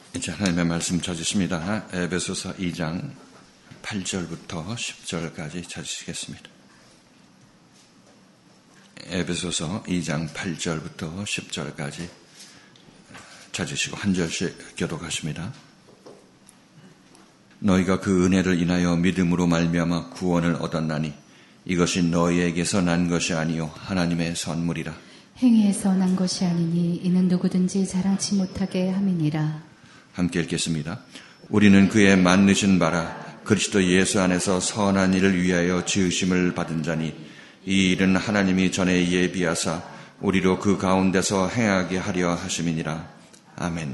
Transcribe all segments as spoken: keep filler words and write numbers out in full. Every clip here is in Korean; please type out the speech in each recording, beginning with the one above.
이제 하나님의 말씀 찾으십니다. 에베소서 이 장 팔 절부터 십 절까지 찾으시겠습니다. 에베소서 이 장 팔 절부터 십 절까지 찾으시고 한 절씩 교독하십니다. 너희가 그 은혜를 인하여 믿음으로 말미암아 구원을 얻었나니 이것이 너희에게서 난 것이 아니요 하나님의 선물이라. 행위에서 난 것이 아니니 이는 누구든지 자랑치 못하게 함이니라. 함께 읽겠습니다. 우리는 그의 만드신 바라 그리스도 예수 안에서 선한 일을 위하여 지으심을 받은 자니 이 일은 하나님이 전에 예비하사 우리로 그 가운데서 행하게 하려 하심이니라. 아멘.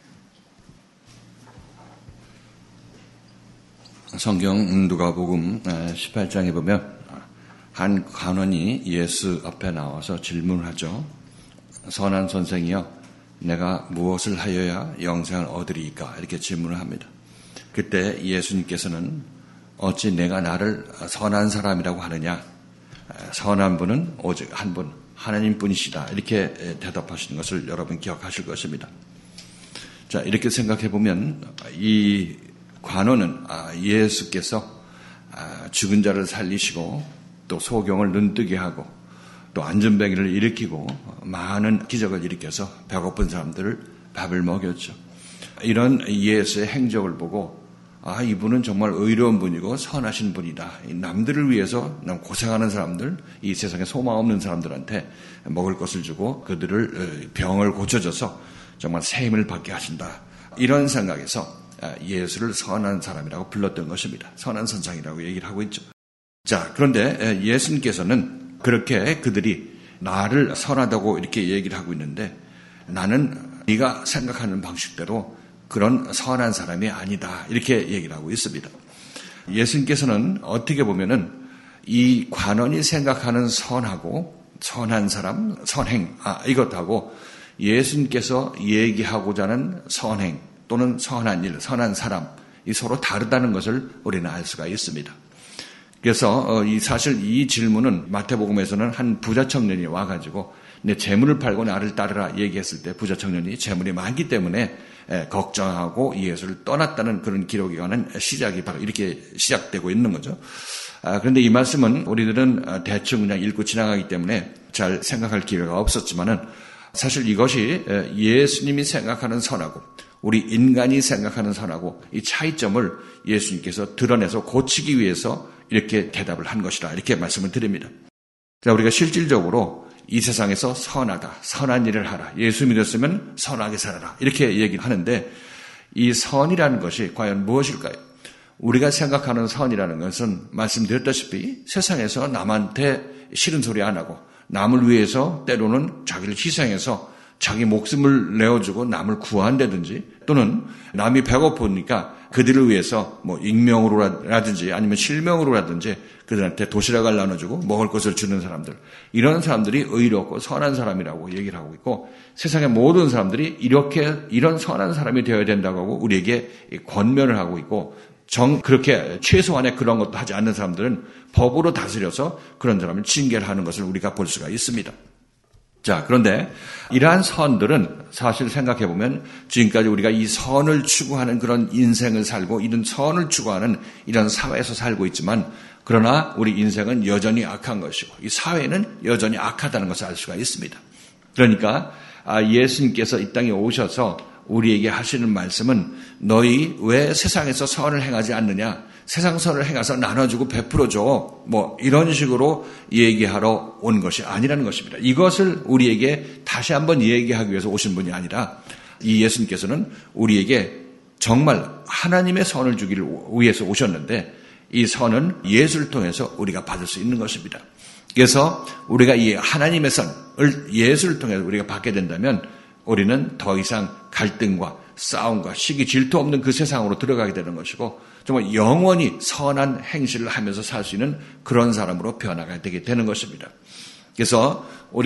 성경 누가복음 십팔 장에 보면 한 관원이 예수 앞에 나와서 질문을 하죠. 선한 선생이여, 내가 무엇을 하여야 영생을 얻으리이까? 이렇게 질문을 합니다. 그때 예수님께서는 어찌 내가 나를 선한 사람이라고 하느냐? 선한 분은 오직 한 분, 하나님뿐이시다. 이렇게 대답하시는 것을 여러분 기억하실 것입니다. 자, 이렇게 생각해 보면 이 관원은 예수께서 죽은 자를 살리시고 또 소경을 눈뜨게 하고 또 안전병기를 일으키고 많은 기적을 일으켜서 배고픈 사람들을 밥을 먹였죠. 이런 예수의 행적을 보고 아, 이분은 정말 의로운 분이고 선하신 분이다. 남들을 위해서 고생하는 사람들, 이 세상에 소망 없는 사람들한테 먹을 것을 주고 그들을 병을 고쳐줘서 정말 새 힘을 받게 하신다. 이런 생각에서 예수를 선한 사람이라고 불렀던 것입니다. 선한 선상이라고 얘기를 하고 있죠. 자, 그런데 예수님께서는 그렇게 그들이 나를 선하다고 이렇게 얘기를 하고 있는데 나는 네가 생각하는 방식대로 그런 선한 사람이 아니다. 이렇게 얘기를 하고 있습니다. 예수님께서는 어떻게 보면은 이 관원이 생각하는 선하고 선한 사람, 선행, 아, 이것하고 예수님께서 얘기하고자 하는 선행 또는 선한 일, 선한 사람, 이 서로 다르다는 것을 우리는 알 수가 있습니다. 그래서 이 사실 이 질문은 마태복음에서는 한 부자 청년이 와가지고 내 재물을 팔고 나를 따르라 얘기했을 때 부자 청년이 재물이 많기 때문에 걱정하고 예수를 떠났다는 그런 기록이 가는 시작이 바로 이렇게 시작되고 있는 거죠. 그런데 이 말씀은 우리들은 대충 그냥 읽고 지나가기 때문에 잘 생각할 기회가 없었지만은 사실 이것이 예수님이 생각하는 선하고 우리 인간이 생각하는 선하고 이 차이점을 예수님께서 드러내서 고치기 위해서 이렇게 대답을 한 것이라 이렇게 말씀을 드립니다. 자, 우리가 실질적으로 이 세상에서 선하다, 선한 일을 하라, 예수 믿었으면 선하게 살아라 이렇게 얘기를 하는데 이 선이라는 것이 과연 무엇일까요? 우리가 생각하는 선이라는 것은 말씀드렸다시피 세상에서 남한테 싫은 소리 안 하고 남을 위해서 때로는 자기를 희생해서 자기 목숨을 내어주고 남을 구한다든지 또는 남이 배고프니까 그들을 위해서 뭐 익명으로라든지 아니면 실명으로라든지 그들한테 도시락을 나눠주고 먹을 것을 주는 사람들, 이런 사람들이 의롭고 선한 사람이라고 얘기를 하고 있고 세상의 모든 사람들이 이렇게 이런 선한 사람이 되어야 된다고 하고 우리에게 권면을 하고 있고 정 그렇게 최소한의 그런 것도 하지 않는 사람들은 법으로 다스려서 그런 사람을 징계를 하는 것을 우리가 볼 수가 있습니다. 자, 그런데 이러한 선들은 사실 생각해보면 지금까지 우리가 이 선을 추구하는 그런 인생을 살고 이런 선을 추구하는 이런 사회에서 살고 있지만 그러나 우리 인생은 여전히 악한 것이고 이 사회는 여전히 악하다는 것을 알 수가 있습니다. 그러니까 예수님께서 이 땅에 오셔서 우리에게 하시는 말씀은 너희 왜 세상에서 선을 행하지 않느냐? 세상 선을 행해서 나눠주고 베풀어줘. 뭐 이런 식으로 얘기하러 온 것이 아니라는 것입니다. 이것을 우리에게 다시 한번 얘기하기 위해서 오신 분이 아니라 이 예수님께서는 우리에게 정말 하나님의 선을 주기를 위해서 오셨는데 이 선은 예수를 통해서 우리가 받을 수 있는 것입니다. 그래서 우리가 이 하나님의 선을 예수를 통해서 우리가 받게 된다면 우리는 더 이상 갈등과 싸움과 시기 질투 없는 그 세상으로 들어가게 되는 것이고 정말 영원히 선한 행실을 하면서 살 수 있는 그런 사람으로 변화가 되게 되는 것입니다. 그래서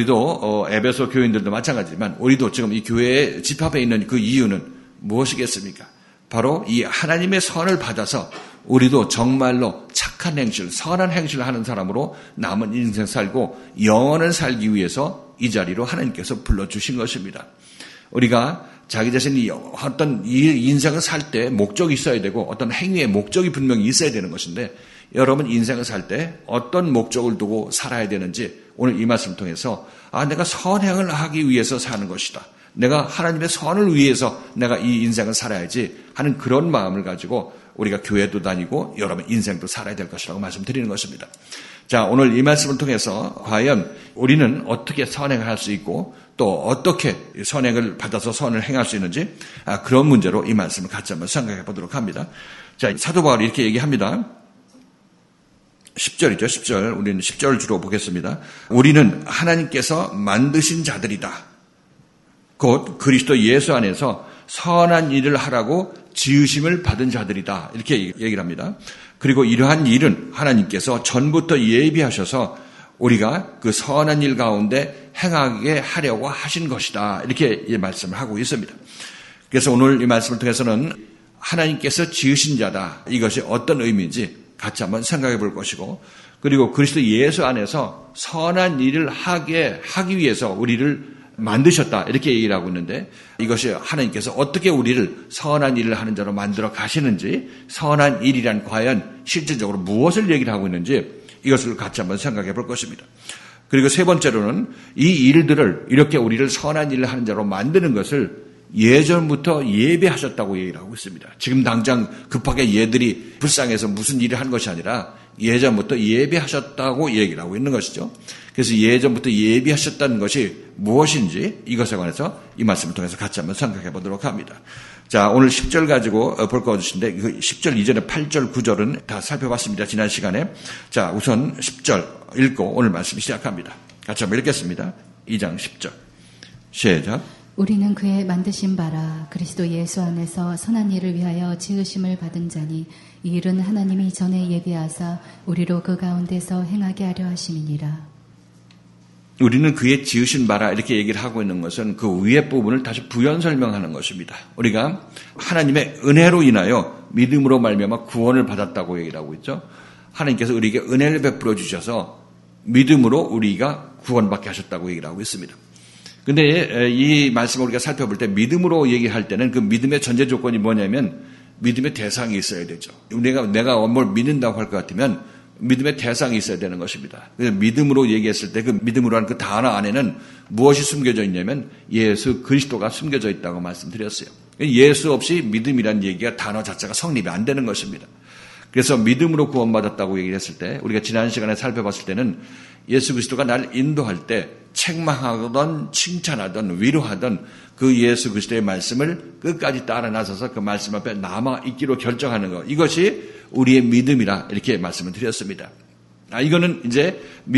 우리도 에베소 교인들도 마찬가지지만 우리도 지금 이 교회에 집합해 있는 그 이유는 무엇이겠습니까? 바로 이 하나님의 선을 받아서 우리도 정말로 착한 행실, 선한 행실을 하는 사람으로 남은 인생 살고 영원을 살기 위해서 이 자리로 하나님께서 불러주신 것입니다. 우리가 자기 자신이 어떤 인생을 살 때 목적이 있어야 되고 어떤 행위의 목적이 분명히 있어야 되는 것인데 여러분 인생을 살 때 어떤 목적을 두고 살아야 되는지 오늘 이 말씀을 통해서 아 내가 선행을 하기 위해서 사는 것이다. 내가 하나님의 선을 위해서 내가 이 인생을 살아야지 하는 그런 마음을 가지고 우리가 교회도 다니고 여러분 인생도 살아야 될 것이라고 말씀드리는 것입니다. 자, 오늘 이 말씀을 통해서 과연 우리는 어떻게 선행을 할 수 있고 또 어떻게 선행을 받아서 선을 행할 수 있는지 아, 그런 문제로 이 말씀을 같이 한번 생각해 보도록 합니다. 자, 사도 바울이 이렇게 얘기합니다. 십 절이죠. 십 절. 우리는 십 절을 주로 보겠습니다. 우리는 하나님께서 만드신 자들이다. 곧 그리스도 예수 안에서 선한 일을 하라고 지으심을 받은 자들이다. 이렇게 얘기를 합니다. 그리고 이러한 일은 하나님께서 전부터 예비하셔서 우리가 그 선한 일 가운데 행하게 하려고 하신 것이다. 이렇게 말씀을 하고 있습니다. 그래서 오늘 이 말씀을 통해서는 하나님께서 지으신 자다. 이것이 어떤 의미인지 같이 한번 생각해 볼 것이고 그리고 그리스도 예수 안에서 선한 일을 하게 하기 위해서 우리를 만드셨다. 이렇게 얘기를 하고 있는데 이것이 하나님께서 어떻게 우리를 선한 일을 하는 자로 만들어 가시는지 선한 일이란 과연 실질적으로 무엇을 얘기를 하고 있는지 이것을 같이 한번 생각해 볼 것입니다. 그리고 세 번째로는 이 일들을 이렇게 우리를 선한 일을 하는 자로 만드는 것을 예전부터 예배하셨다고 얘기를 하고 있습니다. 지금 당장 급하게 얘들이 불쌍해서 무슨 일을 한 것이 아니라 예전부터 예배하셨다고 얘기를 하고 있는 것이죠. 그래서 예전부터 예배하셨다는 것이 무엇인지 이것에 관해서 이 말씀을 통해서 같이 한번 생각해 보도록 합니다. 자, 오늘 십 절 가지고 볼 것인데 그 십 절 이전에 팔 절, 구 절은 다 살펴봤습니다. 지난 시간에. 자, 우선 십 절 읽고 오늘 말씀 시작합니다. 같이 한번 읽겠습니다. 이 장 십 절. 시작. 우리는 그의 만드신 바라 그리스도 예수 안에서 선한 일을 위하여 지으심을 받은 자니 이 일은 하나님이 전에 예비하사 우리로 그 가운데서 행하게 하려 하심이니라. 우리는 그의 지으신 바라 이렇게 얘기를 하고 있는 것은 그 위의 부분을 다시 부연 설명하는 것입니다. 우리가 하나님의 은혜로 인하여 믿음으로 말미암아 구원을 받았다고 얘기를 하고 있죠. 하나님께서 우리에게 은혜를 베풀어 주셔서 믿음으로 우리가 구원받게 하셨다고 얘기를 하고 있습니다. 근데 이 말씀을 우리가 살펴볼 때 믿음으로 얘기할 때는 그 믿음의 전제 조건이 뭐냐면 믿음의 대상이 있어야 되죠. 내가, 내가 뭘 믿는다고 할 것 같으면 믿음의 대상이 있어야 되는 것입니다. 그래서 믿음으로 얘기했을 때 그 믿음으로 하는 그 단어 안에는 무엇이 숨겨져 있냐면 예수 그리스도가 숨겨져 있다고 말씀드렸어요. 예수 없이 믿음이라는 얘기가 단어 자체가 성립이 안 되는 것입니다. 그래서 믿음으로 구원받았다고 얘기를 했을 때 우리가 지난 시간에 살펴봤을 때는 예수 그리스도가 날 인도할 때 책망하던 칭찬하던 위로하던 그 예수 그리스도의 말씀을 끝까지 따라 나서서 그 말씀 앞에 남아있기로 결정하는 것, 이것이 우리의 믿음이라 이렇게 말씀을 드렸습니다. 아, 이거는 이제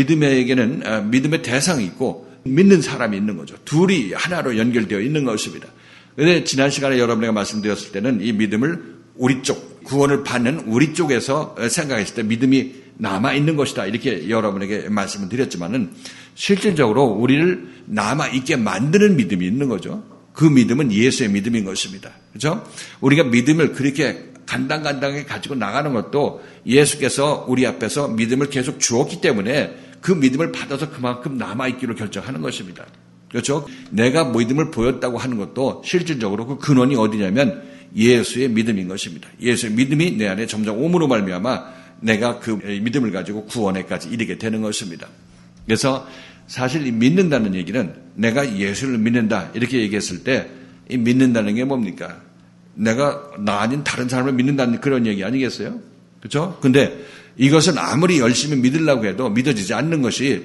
믿음에게는 믿음의 대상이 있고 믿는 사람이 있는 거죠. 둘이 하나로 연결되어 있는 것입니다. 그런데 지난 시간에 여러분에게 말씀드렸을 때는 이 믿음을 우리 쪽, 구원을 받는 우리 쪽에서 생각했을 때 믿음이 남아있는 것이다. 이렇게 여러분에게 말씀을 드렸지만은 실질적으로 우리를 남아있게 만드는 믿음이 있는 거죠. 그 믿음은 예수의 믿음인 것입니다. 그렇죠? 우리가 믿음을 그렇게 간당간당하게 가지고 나가는 것도 예수께서 우리 앞에서 믿음을 계속 주었기 때문에 그 믿음을 받아서 그만큼 남아있기로 결정하는 것입니다. 그렇죠? 내가 믿음을 보였다고 하는 것도 실질적으로 그 근원이 어디냐면 예수의 믿음인 것입니다. 예수의 믿음이 내 안에 점점 오므로 말미암아 내가 그 믿음을 가지고 구원에까지 이르게 되는 것입니다. 그래서 사실 이 믿는다는 얘기는 내가 예수를 믿는다 이렇게 얘기했을 때 이 믿는다는 게 뭡니까? 내가 나 아닌 다른 사람을 믿는다는 그런 얘기 아니겠어요? 그렇죠? 근데 이것은 아무리 열심히 믿으려고 해도 믿어지지 않는 것이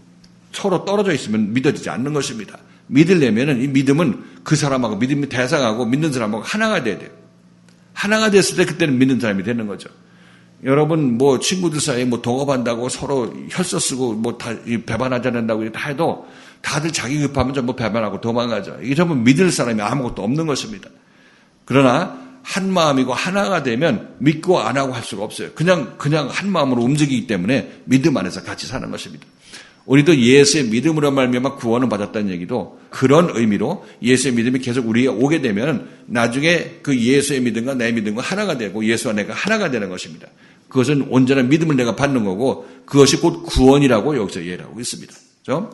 서로 떨어져 있으면 믿어지지 않는 것입니다. 믿으려면은 이 믿음은 그 사람하고 믿음의 대상하고 믿는 사람하고 하나가 돼야 돼요. 하나가 됐을 때 그때는 믿는 사람이 되는 거죠. 여러분 뭐 친구들 사이에 뭐 동업한다고 서로 혈서 쓰고 뭐 다 배반하지 않는다고 다 해도 다들 자기 급하면 전부 배반하고 도망가죠. 이게 전부 믿을 사람이 아무것도 없는 것입니다. 그러나 한 마음이고 하나가 되면 믿고 안 하고 할 수가 없어요. 그냥 그냥 한 마음으로 움직이기 때문에 믿음 안에서 같이 사는 것입니다. 우리도 예수의 믿음으로 말미암아 구원을 받았다는 얘기도 그런 의미로 예수의 믿음이 계속 우리가 오게 되면 나중에 그 예수의 믿음과 내 믿음과 하나가 되고 예수와 내가 하나가 되는 것입니다. 그것은 온전한 믿음을 내가 받는 거고 그것이 곧 구원이라고 여기서 이해를 하고 있습니다. 그렇죠?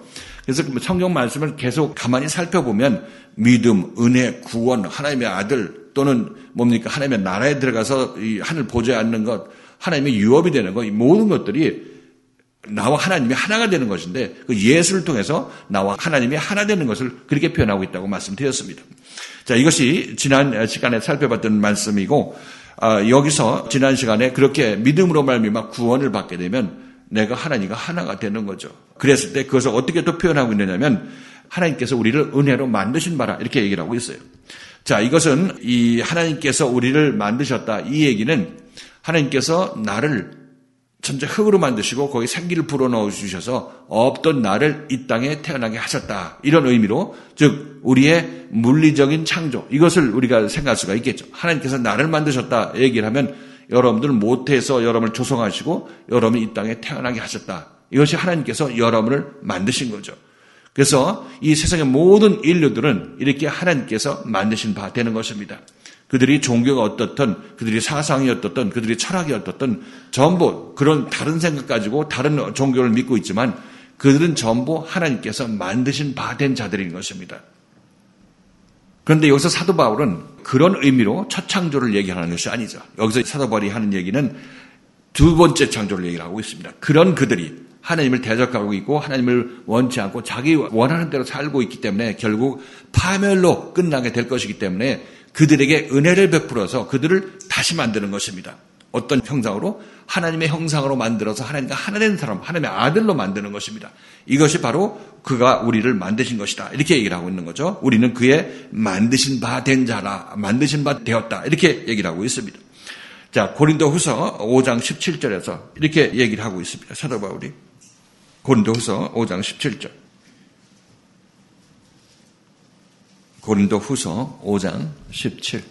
그래서 성경 말씀을 계속 가만히 살펴보면 믿음, 은혜, 구원, 하나님의 아들 또는 뭡니까? 하나님의 나라에 들어가서 이 하늘 보좌에 앉는 것, 하나님의 유업이 되는 것, 이 모든 것들이 나와 하나님이 하나가 되는 것인데 그 예수를 통해서 나와 하나님이 하나 되는 것을 그렇게 표현하고 있다고 말씀드렸습니다. 자, 이것이 지난 시간에 살펴봤던 말씀이고 아, 여기서 지난 시간에 그렇게 믿음으로 말미암아 구원을 받게 되면 내가 하나님과 하나가 되는 거죠. 그랬을 때 그것을 어떻게 또 표현하고 있느냐면 하나님께서 우리를 은혜로 만드신 바라 이렇게 얘기를 하고 있어요. 자, 이것은 이 하나님께서 우리를 만드셨다. 이 얘기는 하나님께서 나를 천재 흙으로 만드시고 거기 생기를 불어넣어 주셔서 없던 나를 이 땅에 태어나게 하셨다. 이런 의미로 즉 우리의 물리적인 창조 이것을 우리가 생각할 수가 있겠죠. 하나님께서 나를 만드셨다 얘기를 하면 여러분들 모태에서 여러분을 조성하시고 여러분이 이 땅에 태어나게 하셨다. 이것이 하나님께서 여러분을 만드신 거죠. 그래서 이 세상의 모든 인류들은 이렇게 하나님께서 만드신 바 되는 것입니다. 그들이 종교가 어떻든 그들이 사상이 어떻든 그들이 철학이 어떻든 전부 그런 다른 생각 가지고 다른 종교를 믿고 있지만 그들은 전부 하나님께서 만드신 바 된 자들인 것입니다. 그런데 여기서 사도 바울은 그런 의미로 첫 창조를 얘기하는 것이 아니죠. 여기서 사도 바울이 하는 얘기는 두 번째 창조를 얘기를 하고 있습니다. 그런 그들이 하나님을 대적하고 있고 하나님을 원치 않고 자기 원하는 대로 살고 있기 때문에 결국 파멸로 끝나게 될 것이기 때문에 그들에게 은혜를 베풀어서 그들을 다시 만드는 것입니다. 어떤 형상으로? 하나님의 형상으로 만들어서 하나님과 하나 된 사람, 하나님의 아들로 만드는 것입니다. 이것이 바로 그가 우리를 만드신 것이다. 이렇게 얘기를 하고 있는 거죠. 우리는 그의 만드신 바 된 자라, 만드신 바 되었다. 이렇게 얘기를 하고 있습니다. 자, 고린도후서 오 장 십칠 절에서 이렇게 얘기를 하고 있습니다. 사도 바울이. 고린도후서 오 장 십칠 절. 고린도후서 오 장 십칠.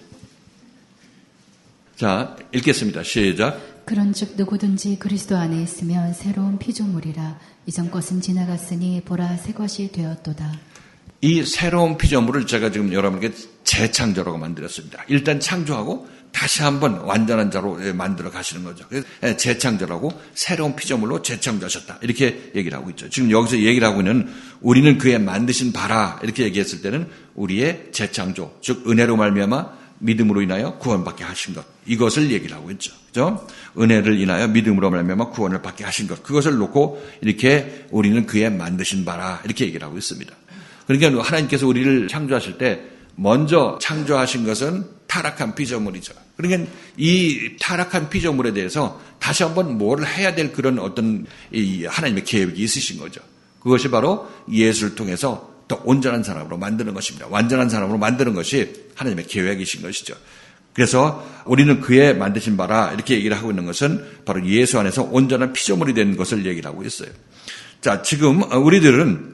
자, 읽겠습니다. 시작. 그런즉 누구든지 그리스도 안에 있으면 새로운 피조물이라. 이전 것은 지나갔으니 보라 새 것이 되었도다. 이 새로운 피조물을 제가 지금 여러분에게 재창조라고 만들었습니다. 일단 창조하고 다시 한번 완전한 자로 만들어 가시는 거죠. 그래서 재창조라고 새로운 피조물로 재창조하셨다. 이렇게 얘기를 하고 있죠. 지금 여기서 얘기를 하고 있는 우리는 그의 만드신 바라 이렇게 얘기했을 때는 우리의 재창조, 즉 은혜로 말미암아 믿음으로 인하여 구원받게 하신 것. 이것을 얘기를 하고 있죠. 그죠? 은혜를 인하여 믿음으로 말미암아 구원을 받게 하신 것. 그것을 놓고 이렇게 우리는 그의 만드신 바라 이렇게 얘기를 하고 있습니다. 그러니까 하나님께서 우리를 창조하실 때 먼저 창조하신 것은 타락한 피조물이죠. 그러니까 이 타락한 피조물에 대해서 다시 한번 뭘 해야 될 그런 어떤 이 하나님의 계획이 있으신 거죠. 그것이 바로 예수를 통해서 더 온전한 사람으로 만드는 것입니다. 완전한 사람으로 만드는 것이 하나님의 계획이신 것이죠. 그래서 우리는 그의 만드신 바라 이렇게 얘기를 하고 있는 것은 바로 예수 안에서 온전한 피조물이 된 것을 얘기를 하고 있어요. 자, 지금 우리들은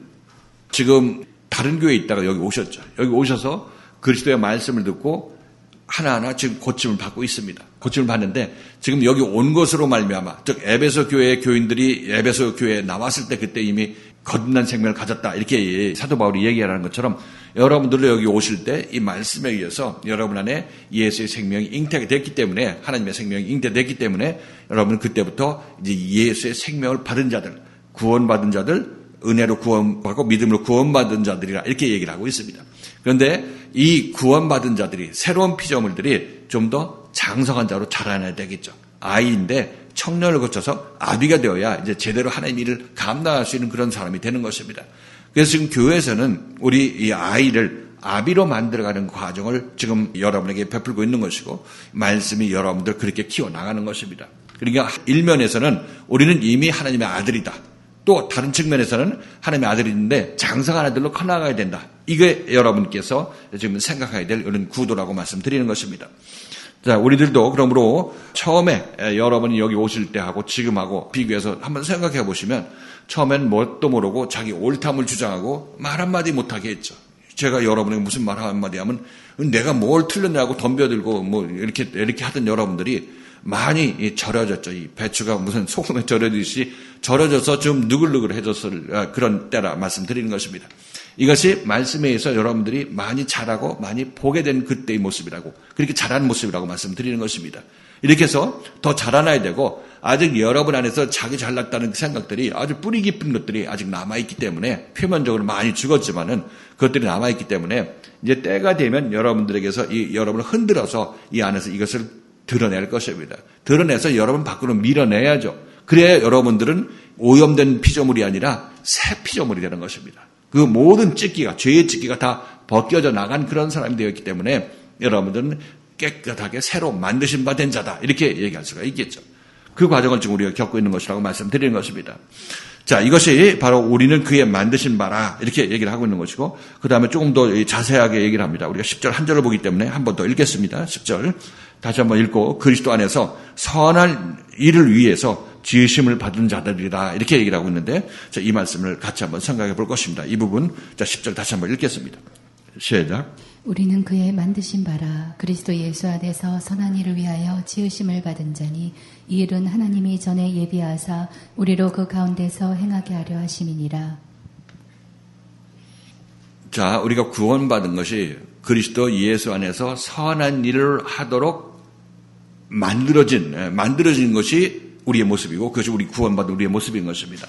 지금 다른 교회에 있다가 여기 오셨죠. 여기 오셔서 그리스도의 말씀을 듣고 하나하나 지금 고침을 받고 있습니다. 고침을 받는데 지금 여기 온 것으로 말미암아 즉 에베소 교회의 교인들이 에베소 교회에 나왔을 때 그때 이미 거듭난 생명을 가졌다. 이렇게 사도 바울이 얘기하는 것처럼 여러분들도 여기 오실 때 이 말씀에 의해서 여러분 안에 예수의 생명이 잉태가 됐기 때문에 하나님의 생명이 잉태됐기 때문에 여러분은 그때부터 이제 예수의 생명을 받은 자들, 구원받은 자들, 은혜로 구원받고 믿음으로 구원받은 자들이라 이렇게 얘기를 하고 있습니다. 그런데 이 구원받은 자들이 새로운 피조물들이 좀 더 장성한 자로 자라나야 되겠죠. 아이인데 청년을 거쳐서 아비가 되어야 이제 제대로 하나님의 일을 감당할 수 있는 그런 사람이 되는 것입니다. 그래서 지금 교회에서는 우리 이 아이를 아비로 만들어가는 과정을 지금 여러분에게 베풀고 있는 것이고 말씀이 여러분들 그렇게 키워나가는 것입니다. 그러니까 일면에서는 우리는 이미 하나님의 아들이다. 또 다른 측면에서는 하나님의 아들인데 장성한 아들로 커나가야 된다. 이게 여러분께서 지금 생각해야 될 이런 구도라고 말씀드리는 것입니다. 자, 우리들도 그러므로 처음에 여러분이 여기 오실 때하고 지금하고 비교해서 한번 생각해 보시면 처음엔 뭣도 모르고 자기 옳담을 주장하고 말 한마디 못하게 했죠. 제가 여러분에게 무슨 말 한마디 하면 내가 뭘 틀렸냐고 덤벼들고 뭐 이렇게 이렇게 하던 여러분들이 많이 절여졌죠. 이 배추가 무슨 소금에 절여지듯이 절여져서 좀 누글누글해졌을 그런 때라 말씀드리는 것입니다. 이것이 말씀에 의해서 여러분들이 많이 자라고 많이 보게 된 그때의 모습이라고 그렇게 자란 모습이라고 말씀드리는 것입니다. 이렇게 해서 더 자라나야 되고 아직 여러분 안에서 자기 잘났다는 생각들이 아주 뿌리 깊은 것들이 아직 남아있기 때문에 표면적으로 많이 죽었지만은 그것들이 남아있기 때문에 이제 때가 되면 여러분들에게서 이 여러분을 흔들어서 이 안에서 이것을 드러낼 것입니다. 드러내서 여러분 밖으로 밀어내야죠. 그래야 여러분들은 오염된 피조물이 아니라 새 피조물이 되는 것입니다. 그 모든 찢기가, 죄의 찢기가 다 벗겨져 나간 그런 사람이 되었기 때문에 여러분들은 깨끗하게 새로 만드신 바 된 자다. 이렇게 얘기할 수가 있겠죠. 그 과정을 지금 우리가 겪고 있는 것이라고 말씀드리는 것입니다. 자, 이것이 바로 우리는 그의 만드신 바라. 이렇게 얘기를 하고 있는 것이고, 그 다음에 조금 더 자세하게 얘기를 합니다. 우리가 십 절 한 절을 보기 때문에 한 번 더 읽겠습니다. 십 절. 다시 한번 읽고, 그리스도 안에서 선한 일을 위해서 지으심을 받은 자들이다. 이렇게 얘기를 하고 있는데, 자, 이 말씀을 같이 한번 생각해 볼 것입니다. 이 부분, 자, 십 절 다시 한번 읽겠습니다. 시작. 우리는 그의 만드신 바라 그리스도 예수 안에서 선한 일을 위하여 지으심을 받은 자니 이 일은 하나님이 전에 예비하사 우리로 그 가운데서 행하게 하려 하심이니라. 자, 우리가 구원받은 것이 그리스도 예수 안에서 선한 일을 하도록 만들어진, 만들어진 것이 우리의 모습이고 그것이 우리 구원받은 우리의 모습인 것입니다.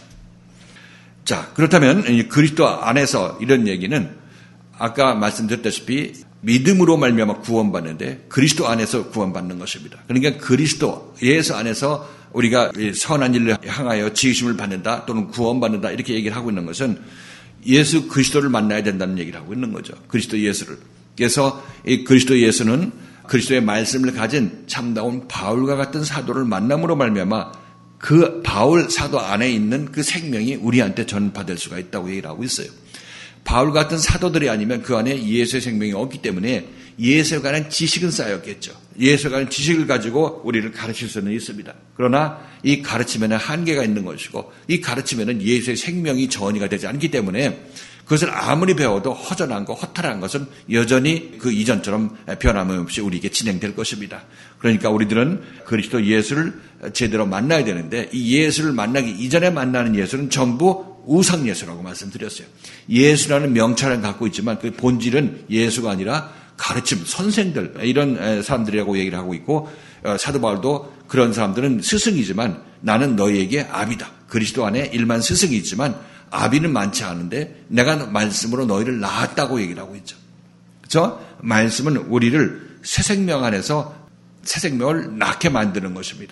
자, 그렇다면 그리스도 안에서 이런 얘기는 아까 말씀드렸다시피 믿음으로 말미암아 구원받는데 그리스도 안에서 구원받는 것입니다. 그러니까 그리스도 예수 안에서 우리가 선한 일을 향하여 지으심을 받는다 또는 구원받는다 이렇게 얘기를 하고 있는 것은 예수 그리스도를 만나야 된다는 얘기를 하고 있는 거죠. 그리스도 예수를. 그래서 이 그리스도 예수는 그리스도의 말씀을 가진 참다운 바울과 같은 사도를 만남으로 말미암아 그 바울 사도 안에 있는 그 생명이 우리한테 전파될 수가 있다고 얘기를 하고 있어요. 바울 같은 사도들이 아니면 그 안에 예수의 생명이 없기 때문에 예수에 관한 지식은 쌓였겠죠. 예수에 관한 지식을 가지고 우리를 가르칠 수는 있습니다. 그러나 이 가르침에는 한계가 있는 것이고 이 가르침에는 예수의 생명이 전이가 되지 않기 때문에 그것을 아무리 배워도 허전한 것, 허탈한 것은 여전히 그 이전처럼 변함없이 우리에게 진행될 것입니다. 그러니까 우리들은 그리스도 예수를 제대로 만나야 되는데 이 예수를 만나기 이전에 만나는 예수는 전부 우상 예수라고 말씀드렸어요. 예수라는 명찰을 갖고 있지만 그 본질은 예수가 아니라 가르침, 선생들 이런 사람들이라고 얘기를 하고 있고 사도 바울도 그런 사람들은 스승이지만 나는 너희에게 아비다. 그리스도 안에 일만 스승이 있지만 아비는 많지 않은데 내가 말씀으로 너희를 낳았다고 얘기를 하고 있죠. 그렇죠? 말씀은 우리를 새 생명 안에서 새 생명을 낳게 만드는 것입니다.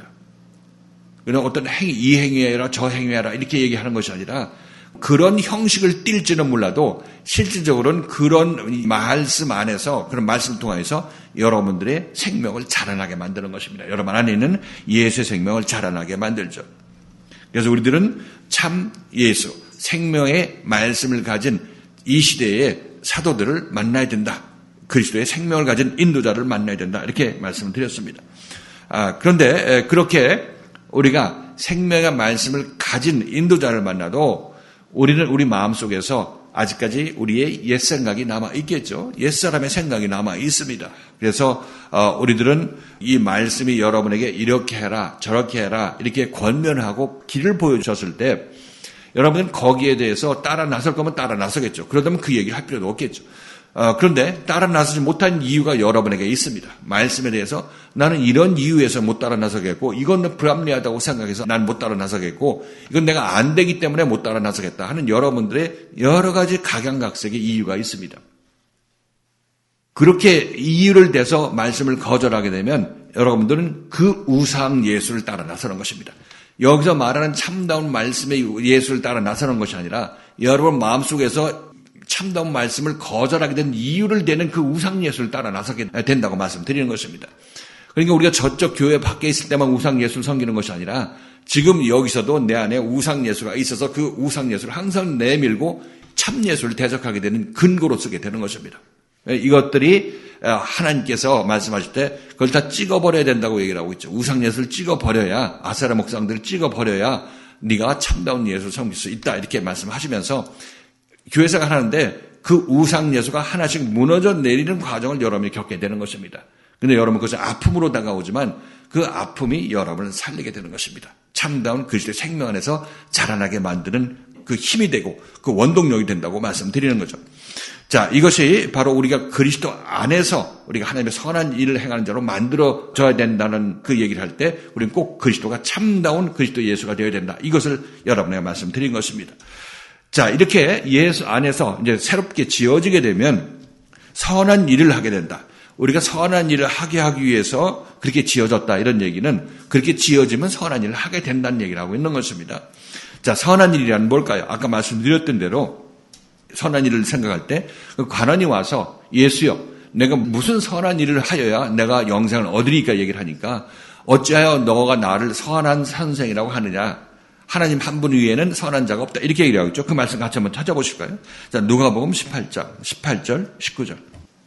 그런 어떤 행위, 이 행위해라 저 행위해라 이렇게 얘기하는 것이 아니라 그런 형식을 띌지는 몰라도 실질적으로는 그런 말씀 안에서 그런 말씀을 통해서 여러분들의 생명을 자라나게 만드는 것입니다. 여러분 안에 있는 예수의 생명을 자라나게 만들죠. 그래서 우리들은 참 예수, 생명의 말씀을 가진 이 시대의 사도들을 만나야 된다. 그리스도의 생명을 가진 인도자를 만나야 된다. 이렇게 말씀을 드렸습니다. 아, 그런데 그렇게 우리가 생명의 말씀을 가진 인도자를 만나도 우리는 우리 마음속에서 아직까지 우리의 옛 생각이 남아 있겠죠. 옛 사람의 생각이 남아 있습니다. 그래서 어, 우리들은 이 말씀이 여러분에게 이렇게 해라 저렇게 해라 이렇게 권면하고 길을 보여주셨을 때 여러분은 거기에 대해서 따라 나설 거면 따라 나서겠죠. 그러다면 그 얘기를 할 필요도 없겠죠. 어, 그런데 따라 나서지 못한 이유가 여러분에게 있습니다. 말씀에 대해서 나는 이런 이유에서 못 따라 나서겠고 이건 불합리하다고 생각해서 난 못 따라 나서겠고 이건 내가 안 되기 때문에 못 따라 나서겠다 하는 여러분들의 여러 가지 각양각색의 이유가 있습니다. 그렇게 이유를 대서 말씀을 거절하게 되면 여러분들은 그 우상 예수를 따라 나서는 것입니다. 여기서 말하는 참다운 말씀의 예수를 따라 나서는 것이 아니라 여러분 마음속에서 참다운 말씀을 거절하게 된 이유를 대는 그 우상 예수를 따라 나서게 된다고 말씀드리는 것입니다. 그러니까 우리가 저쪽 교회 밖에 있을 때만 우상 예수를 섬기는 것이 아니라 지금 여기서도 내 안에 우상 예수가 있어서 그 우상 예수를 항상 내밀고 참 예수를 대적하게 되는 근거로 쓰게 되는 것입니다. 이것들이 하나님께서 말씀하실 때 그걸 다 찍어버려야 된다고 얘기를 하고 있죠. 우상 예수를 찍어버려야 아세라 목상들을 찍어버려야 네가 참다운 예수를 섬길 수 있다 이렇게 말씀하시면서 교회 생활하는데 그 우상 예수가 하나씩 무너져 내리는 과정을 여러분이 겪게 되는 것입니다. 그런데 여러분 그것은 아픔으로 다가오지만 그 아픔이 여러분을 살리게 되는 것입니다. 참다운 그리스도의 생명 안에서 자라나게 만드는 그 힘이 되고 그 원동력이 된다고 말씀드리는 거죠. 자, 이것이 바로 우리가 그리스도 안에서 우리가 하나님의 선한 일을 행하는 자로 만들어져야 된다는 그 얘기를 할 때 우리는 꼭 그리스도가 참다운 그리스도 예수가 되어야 된다. 이것을 여러분에게 말씀드린 것입니다. 자, 이렇게 예수 안에서 이제 새롭게 지어지게 되면 선한 일을 하게 된다. 우리가 선한 일을 하게 하기 위해서 그렇게 지어졌다. 이런 얘기는 그렇게 지어지면 선한 일을 하게 된다는 얘기를 하고 있는 것입니다. 자, 선한 일이란 뭘까요? 아까 말씀드렸던 대로 선한 일을 생각할 때 관원이 와서 예수여 내가 무슨 선한 일을 하여야 내가 영생을 얻으리까 얘기를 하니까 어찌하여 너가 나를 선한 선생이라고 하느냐. 하나님 한 분 위에는 선한 자가 없다. 이렇게 얘기하고 있죠. 그 말씀 같이 한번 찾아보실까요? 자, 누가복음 십팔 장, 십팔 절, 십구 절.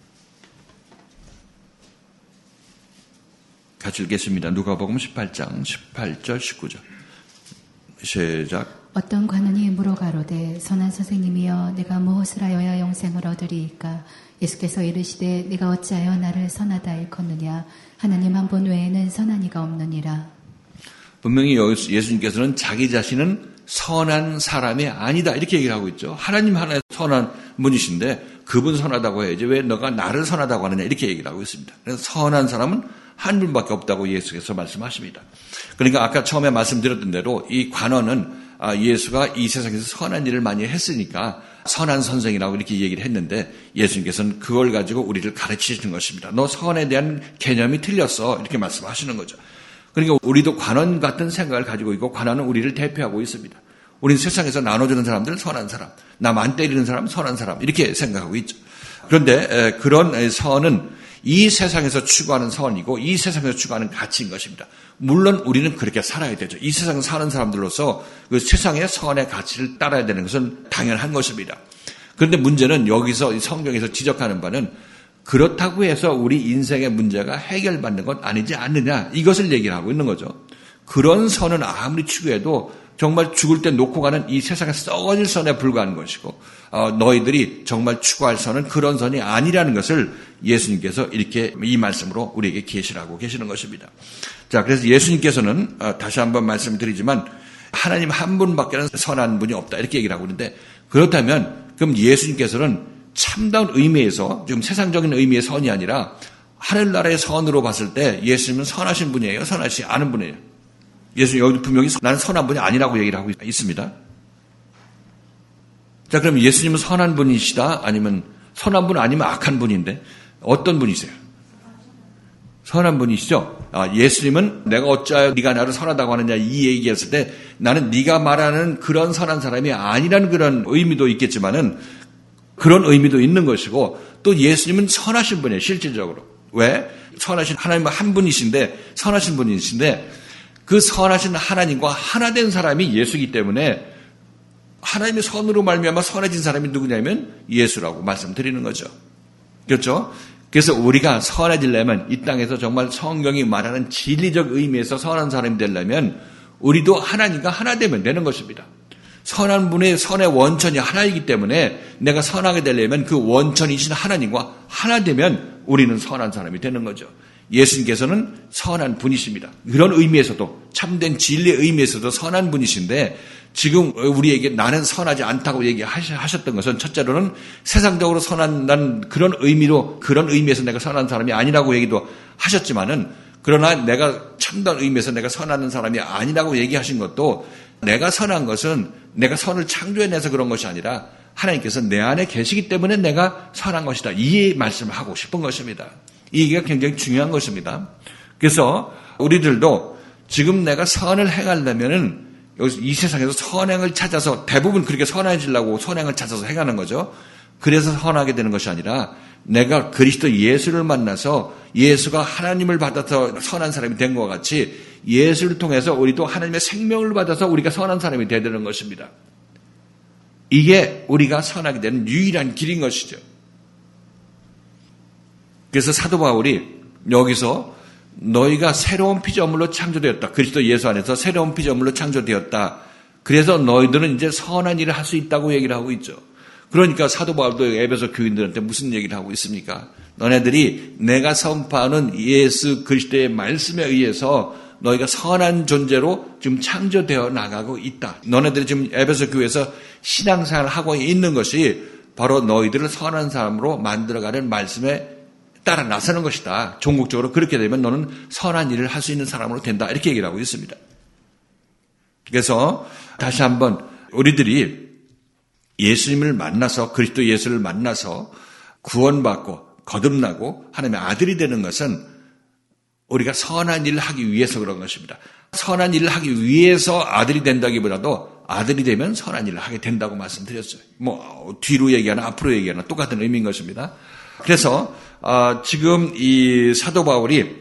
같이 읽겠습니다. 누가복음 십팔 장, 십팔 절, 십구 절. 시작. 어떤 관원이 물어가로되 선한 선생님이여 내가 무엇을 하여야 영생을 얻으리이까? 예수께서 이르시되 네가 어찌하여 나를 선하다 일컫느냐? 하나님 한 분 외에는 선한 이가 없느니라. 분명히 여기서 예수님께서는 자기 자신은 선한 사람이 아니다 이렇게 얘기를 하고 있죠. 하나님 하나의 선한 분이신데 그분 선하다고 해야지 왜 너가 나를 선하다고 하느냐 이렇게 얘기를 하고 있습니다. 그래서 선한 사람은 한 분밖에 없다고 예수께서 말씀하십니다. 그러니까 아까 처음에 말씀드렸던 대로 이 관원은 예수가 이 세상에서 선한 일을 많이 했으니까 선한 선생이라고 이렇게 얘기를 했는데 예수님께서는 그걸 가지고 우리를 가르치시는 것입니다. 너 선에 대한 개념이 틀렸어 이렇게 말씀하시는 거죠. 그러니까 우리도 관원 같은 생각을 가지고 있고 관원은 우리를 대표하고 있습니다. 우리는 세상에서 나눠주는 사람들 선한 사람, 남 안 때리는 사람 선한 사람 이렇게 생각하고 있죠. 그런데 그런 선은 이 세상에서 추구하는 선이고 이 세상에서 추구하는 가치인 것입니다. 물론 우리는 그렇게 살아야 되죠. 이 세상에 사는 사람들로서 그 세상의 선의 가치를 따라야 되는 것은 당연한 것입니다. 그런데 문제는 여기서 성경에서 지적하는 바는 그렇다고 해서 우리 인생의 문제가 해결받는 것 아니지 않느냐 이것을 얘기를 하고 있는 거죠. 그런 선은 아무리 추구해도 정말 죽을 때 놓고 가는 이 세상에 썩어질 선에 불과한 것이고 어, 너희들이 정말 추구할 선은 그런 선이 아니라는 것을 예수님께서 이렇게 이 말씀으로 우리에게 계시를 하고 계시는 것입니다. 자, 그래서 예수님께서는 어, 다시 한번 말씀드리지만 하나님 한 분밖에는 선한 분이 없다 이렇게 얘기를 하고 있는데 그렇다면 그럼 예수님께서는 참다운 의미에서 지금 세상적인 의미의 선이 아니라 하늘나라의 선으로 봤을 때 예수님은 선하신 분이에요? 선하지 않은 분이에요? 예수님 여기 분명히 나는 선한 분이 아니라고 얘기를 하고 있습니다. 자, 그럼 예수님은 선한 분이시다? 아니면 선한 분 아니면 악한 분인데 어떤 분이세요? 선한 분이시죠? 아, 예수님은 내가 어찌하여 네가 나를 선하다고 하느냐 이 얘기했을 때 나는 네가 말하는 그런 선한 사람이 아니라는 그런 의미도 있겠지만은 그런 의미도 있는 것이고 또 예수님은 선하신 분이에요. 실질적으로. 왜? 선하신 하나님 한 분이신데 선하신 분이신데 그 선하신 하나님과 하나 된 사람이 예수이기 때문에 하나님의 선으로 말미암아 선해진 사람이 누구냐면 예수라고 말씀드리는 거죠. 그렇죠? 그래서 우리가 선해지려면 이 땅에서 정말 성경이 말하는 진리적 의미에서 선한 사람이 되려면 우리도 하나님과 하나 되면 되는 것입니다. 선한 분의 선의 원천이 하나이기 때문에 내가 선하게 되려면 그 원천이신 하나님과 하나 되면 우리는 선한 사람이 되는 거죠. 예수님께서는 선한 분이십니다. 그런 의미에서도 참된 진리의 의미에서도 선한 분이신데 지금 우리에게 나는 선하지 않다고 얘기하셨던 것은 첫째로는 세상적으로 선한 그런 의미로 그런 의미에서 내가 선한 사람이 아니라고 얘기도 하셨지만은 그러나 내가 참된 의미에서 내가 선한 사람이 아니라고 얘기하신 것도 내가 선한 것은 내가 선을 창조해내서 그런 것이 아니라 하나님께서 내 안에 계시기 때문에 내가 선한 것이다. 이 말씀을 하고 싶은 것입니다. 이 얘기가 굉장히 중요한 것입니다. 그래서 우리들도 지금 내가 선을 행하려면은 여기서 이 세상에서 선행을 찾아서 대부분 그렇게 선해지려고 선행을 찾아서 행하는 거죠. 그래서 선하게 되는 것이 아니라 내가 그리스도 예수를 만나서 예수가 하나님을 받아서 선한 사람이 된 것과 같이 예수를 통해서 우리도 하나님의 생명을 받아서 우리가 선한 사람이 되야 되는 것입니다. 이게 우리가 선하게 되는 유일한 길인 것이죠. 그래서 사도 바울이 여기서 너희가 새로운 피조물로 창조되었다. 그리스도 예수 안에서 새로운 피조물로 창조되었다. 그래서 너희들은 이제 선한 일을 할 수 있다고 얘기를 하고 있죠. 그러니까 사도 바울도 에베소 교인들한테 무슨 얘기를 하고 있습니까? 너네들이 내가 선포하는 예수 그리스도의 말씀에 의해서 너희가 선한 존재로 지금 창조되어 나가고 있다. 너네들이 지금 에베소 교회에서 신앙생활을 하고 있는 것이 바로 너희들을 선한 사람으로 만들어가는 말씀에 따라 나서는 것이다. 종국적으로 그렇게 되면 너는 선한 일을 할 수 있는 사람으로 된다. 이렇게 얘기를 하고 있습니다. 그래서 다시 한번 우리들이 예수님을 만나서 그리스도 예수를 만나서 구원받고 거듭나고 하나님의 아들이 되는 것은 우리가 선한 일을 하기 위해서 그런 것입니다. 선한 일을 하기 위해서 아들이 된다기보다도 아들이 되면 선한 일을 하게 된다고 말씀드렸어요. 뭐 뒤로 얘기하나 앞으로 얘기하나 똑같은 의미인 것입니다. 그래서 어, 지금 이 사도 바울이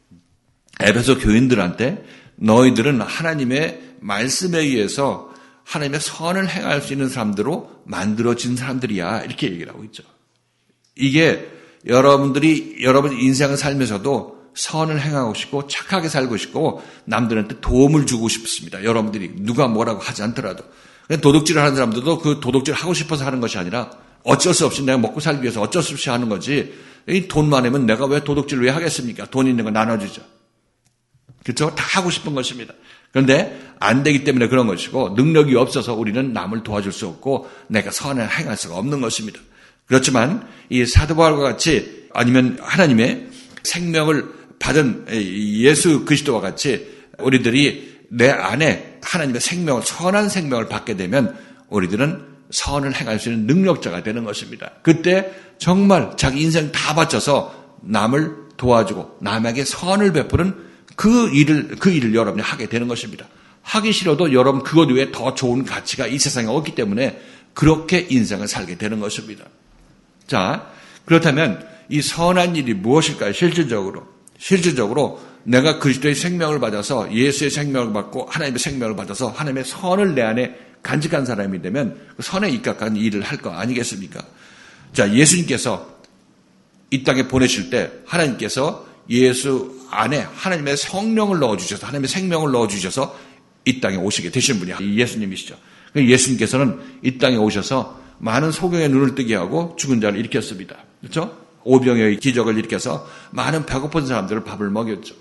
에베소 교인들한테 너희들은 하나님의 말씀에 의해서 하나님의 선을 행할 수 있는 사람들로 만들어진 사람들이야. 이렇게 얘기를 하고 있죠. 이게 여러분들이 여러분 인생을 살면서도 선을 행하고 싶고 착하게 살고 싶고 남들한테 도움을 주고 싶습니다. 여러분들이 누가 뭐라고 하지 않더라도. 도둑질을 하는 사람들도 그 도둑질을 하고 싶어서 하는 것이 아니라 어쩔 수 없이 내가 먹고 살기 위해서 어쩔 수 없이 하는 거지. 이 돈 많으면 내가 왜 도둑질을 왜 하겠습니까? 돈 있는 거 나눠주죠. 그렇죠? 다 하고 싶은 것입니다. 그런데 안 되기 때문에 그런 것이고 능력이 없어서 우리는 남을 도와줄 수 없고 내가 선을 행할 수가 없는 것입니다. 그렇지만 이 사도 바울과 같이 아니면 하나님의 생명을 받은 예수 그리스도와 같이 우리들이 내 안에 하나님의 생명을 선한 생명을 받게 되면 우리들은 선을 행할 수 있는 능력자가 되는 것입니다. 그때 정말 자기 인생 다 바쳐서 남을 도와주고 남에게 선을 베푸는 그 일을 그 일을 여러분이 하게 되는 것입니다. 하기 싫어도 여러분 그것 외에 더 좋은 가치가 이 세상에 없기 때문에 그렇게 인생을 살게 되는 것입니다. 자, 그렇다면 이 선한 일이 무엇일까요? 실질적으로 실질적으로 내가 그리스도의 생명을 받아서 예수의 생명을 받고 하나님의 생명을 받아서 하나님의 선을 내 안에 간직한 사람이 되면 그 선에 입각한 일을 할 거 아니겠습니까? 자, 예수님께서 이 땅에 보내실 때 하나님께서 예수 안에 하나님의 성령을 넣어주셔서 하나님의 생명을 넣어주셔서 이 땅에 오시게 되신 분이 예수님이시죠. 예수님께서는 이 땅에 오셔서 많은 소경의 눈을 뜨게 하고 죽은 자를 일으켰습니다. 그렇죠? 오병이어의 기적을 일으켜서 많은 배고픈 사람들을 밥을 먹였죠.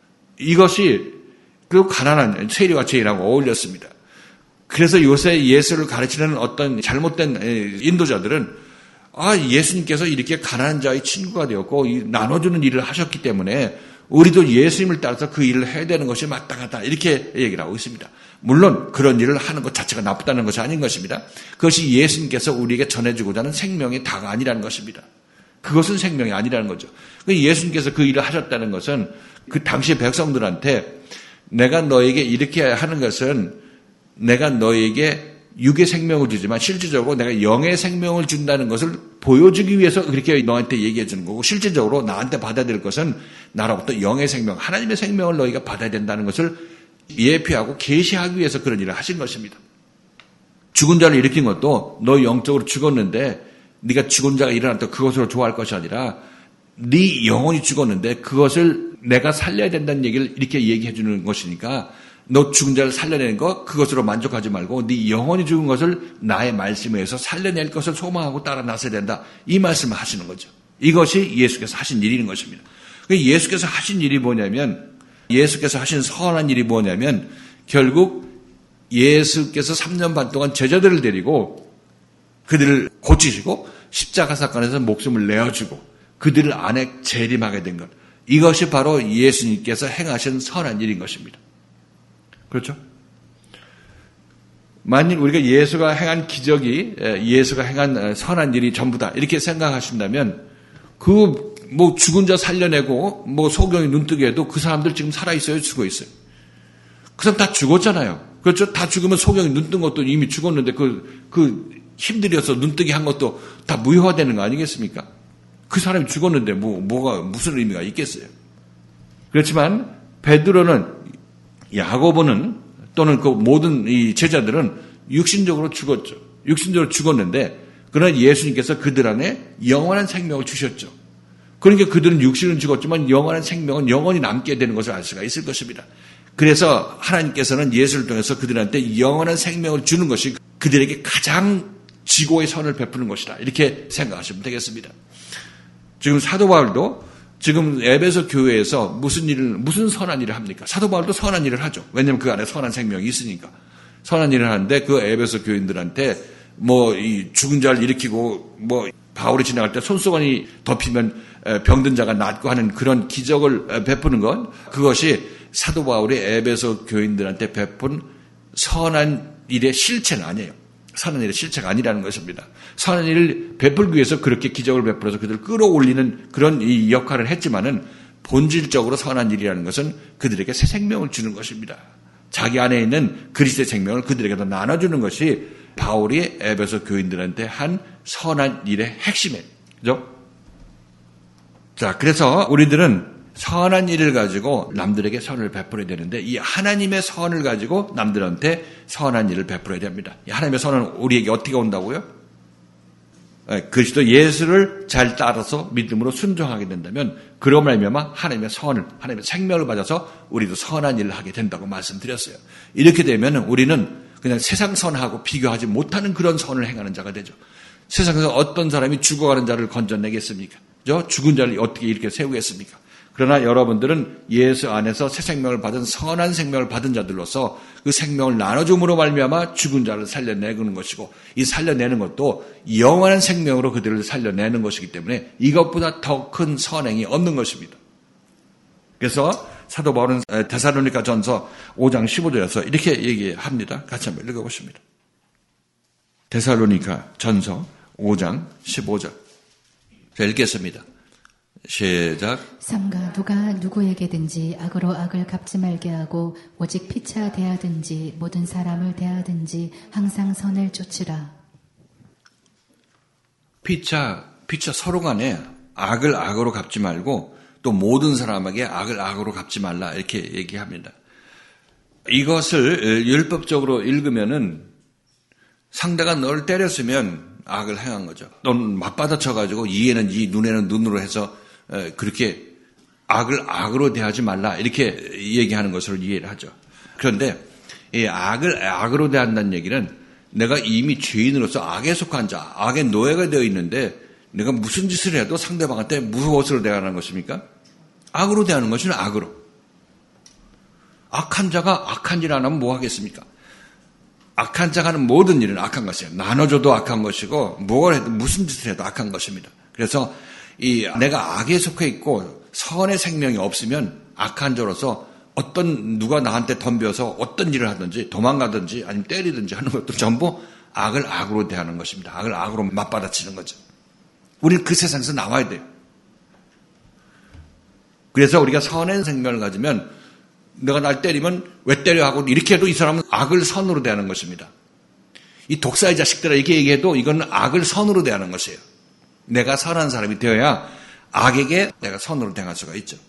이것이 그 가난한 세리와 죄인하고 어울렸습니다. 그래서 요새 예수를 가르치는 어떤 잘못된 인도자들은 아, 예수님께서 이렇게 가난한 자의 친구가 되었고 나눠주는 일을 하셨기 때문에 우리도 예수님을 따라서 그 일을 해야 되는 것이 마땅하다 이렇게 얘기를 하고 있습니다. 물론 그런 일을 하는 것 자체가 나쁘다는 것이 아닌 것입니다. 그것이 예수님께서 우리에게 전해주고자 하는 생명의 다가 아니라는 것입니다. 그것은 생명이 아니라는 거죠. 예수님께서 그 일을 하셨다는 것은 그 당시 백성들한테 내가 너에게 이렇게 하는 것은 내가 너에게 육의 생명을 주지만 실질적으로 내가 영의 생명을 준다는 것을 보여주기 위해서 그렇게 너한테 얘기해 주는 거고 실질적으로 나한테 받아야 될 것은 나로부터 영의 생명, 하나님의 생명을 너희가 받아야 된다는 것을 예표하고 계시하기 위해서 그런 일을 하신 것입니다. 죽은 자를 일으킨 것도 너 영적으로 죽었는데 네가 죽은 자가 일어났다 그것으로 좋아할 것이 아니라 네 영혼이 죽었는데 그것을 내가 살려야 된다는 얘기를 이렇게 얘기해 주는 것이니까 너 죽은 자를 살려내는 것 그것으로 만족하지 말고 네 영혼이 죽은 것을 나의 말씀에 의해서 살려낼 것을 소망하고 따라 나서야 된다. 이 말씀을 하시는 거죠. 이것이 예수께서 하신 일인 것입니다. 예수께서 하신 일이 뭐냐면 예수께서 하신 선한 일이 뭐냐면 결국 예수께서 삼 년 반 동안 제자들을 데리고 그들을 고치시고 십자가 사건에서 목숨을 내어주고 그들을 안에 재림하게 된 것. 이것이 바로 예수님께서 행하신 선한 일인 것입니다. 그렇죠? 만일 우리가 예수가 행한 기적이 예수가 행한 선한 일이 전부다 이렇게 생각하신다면 그 뭐 죽은 자 살려내고 뭐 소경이 눈뜨게 해도 그 사람들 지금 살아있어요? 죽어 있어요? 그 사람 다 죽었잖아요. 그렇죠? 다 죽으면 소경이 눈뜬 것도 이미 죽었는데 그, 그 힘들여서 눈뜨게 한 것도 다 무효화되는 거 아니겠습니까? 그 사람이 죽었는데 뭐, 뭐가 무슨 의미가 있겠어요? 그렇지만 베드로는 야고보는 또는 그 모든 이 제자들은 육신적으로 죽었죠. 육신적으로 죽었는데 그러나 예수님께서 그들 안에 영원한 생명을 주셨죠. 그러니까 그들은 육신은 죽었지만 영원한 생명은 영원히 남게 되는 것을 알 수가 있을 것입니다. 그래서 하나님께서는 예수를 통해서 그들한테 영원한 생명을 주는 것이 그들에게 가장 지고의 선을 베푸는 것이다. 이렇게 생각하시면 되겠습니다. 지금 사도 바울도 지금 에베소 교회에서 무슨 일을, 무슨 선한 일을 합니까? 사도 바울도 선한 일을 하죠. 왜냐하면 그 안에 선한 생명이 있으니까. 선한 일을 하는데 그 에베소 교인들한테 뭐 이 죽은 자를 일으키고 뭐 바울이 지나갈 때 손수건이 덮이면 병든 자가 낫고 하는 그런 기적을 베푸는 건 그것이 사도 바울이 에베소 교인들한테 베푼 선한 일의 실체는 아니에요. 선한 일의 실체가 아니라는 것입니다. 선한 일을 베풀기 위해서 그렇게 기적을 베풀어서 그들을 끌어올리는 그런 이 역할을 했지만은 본질적으로 선한 일이라는 것은 그들에게 새 생명을 주는 것입니다. 자기 안에 있는 그리스도의 생명을 그들에게도 나눠주는 것이 바울이 에베소 교인들한테 한 선한 일의 핵심이에요. 그죠? 자, 그래서 우리들은 선한 일을 가지고 남들에게 선을 베풀어야 되는데 이 하나님의 선을 가지고 남들한테 선한 일을 베풀어야 됩니다. 이 하나님의 선은 우리에게 어떻게 온다고요? 그리스도 예수를 잘 따라서 믿음으로 순종하게 된다면 그로 말미암아 하나님의 선을, 하나님의 생명을 받아서 우리도 선한 일을 하게 된다고 말씀드렸어요. 이렇게 되면 우리는 그냥 세상 선하고 비교하지 못하는 그런 선을 행하는 자가 되죠. 세상에서 어떤 사람이 죽어가는 자를 건져내겠습니까? 저 죽은 자를 어떻게 이렇게 세우겠습니까? 그러나 여러분들은 예수 안에서 새 생명을 받은 선한 생명을 받은 자들로서 그 생명을 나눠줌으로 말미암아 죽은 자를 살려내는 것이고 이 살려내는 것도 영원한 생명으로 그들을 살려내는 것이기 때문에 이것보다 더 큰 선행이 없는 것입니다. 그래서 사도 바울은 데살로니가 전서 오 장 십오 절에서 이렇게 얘기합니다. 같이 한번 읽어보십니다. 데살로니가 전서 오 장 십오 절. 제가 읽겠습니다. 시작. 삼가 누가 누구에게든지 악으로 악을 갚지 말게 하고 오직 피차 대하든지 모든 사람을 대하든지 항상 선을 쫓으라. 피차, 피차 서로 간에 악을 악으로 갚지 말고 또 모든 사람에게 악을 악으로 갚지 말라 이렇게 얘기합니다. 이것을 율법적으로 읽으면은 상대가 너를 때렸으면 악을 행한 거죠. 넌 맞받아쳐가지고 이에는 이, 눈에는 눈으로 해서 그렇게 악을 악으로 대하지 말라 이렇게 얘기하는 것을 이해를 하죠. 그런데 이 악을 악으로 대한다는 얘기는 내가 이미 죄인으로서 악에 속한 자, 악의 노예가 되어 있는데 내가 무슨 짓을 해도 상대방한테 무엇으로 대하는 것입니까? 악으로 대하는 것은 악으로. 악한 자가 악한 일 안 하면 뭐 하겠습니까? 악한 자가 하는 모든 일은 악한 것이에요. 나눠줘도 악한 것이고 뭘 해도 무슨 짓을 해도 악한 것입니다. 그래서 이 내가 악에 속해 있고 선의 생명이 없으면 악한 자로서 어떤 누가 나한테 덤벼서 어떤 일을 하든지 도망가든지 아니면 때리든지 하는 것도 전부 악을 악으로 대하는 것입니다. 악을 악으로 맞받아치는 거죠. 우리는 그 세상에서 나와야 돼요. 그래서 우리가 선의 생명을 가지면 내가 날 때리면 왜 때려 하고 이렇게 해도 이 사람은 악을 선으로 대하는 것입니다. 이 독사의 자식들아 이렇게 얘기해도 이건 악을 선으로 대하는 것이에요. 내가 선한 사람이 되어야 악에게 내가 선으로 대할 수가 있죠.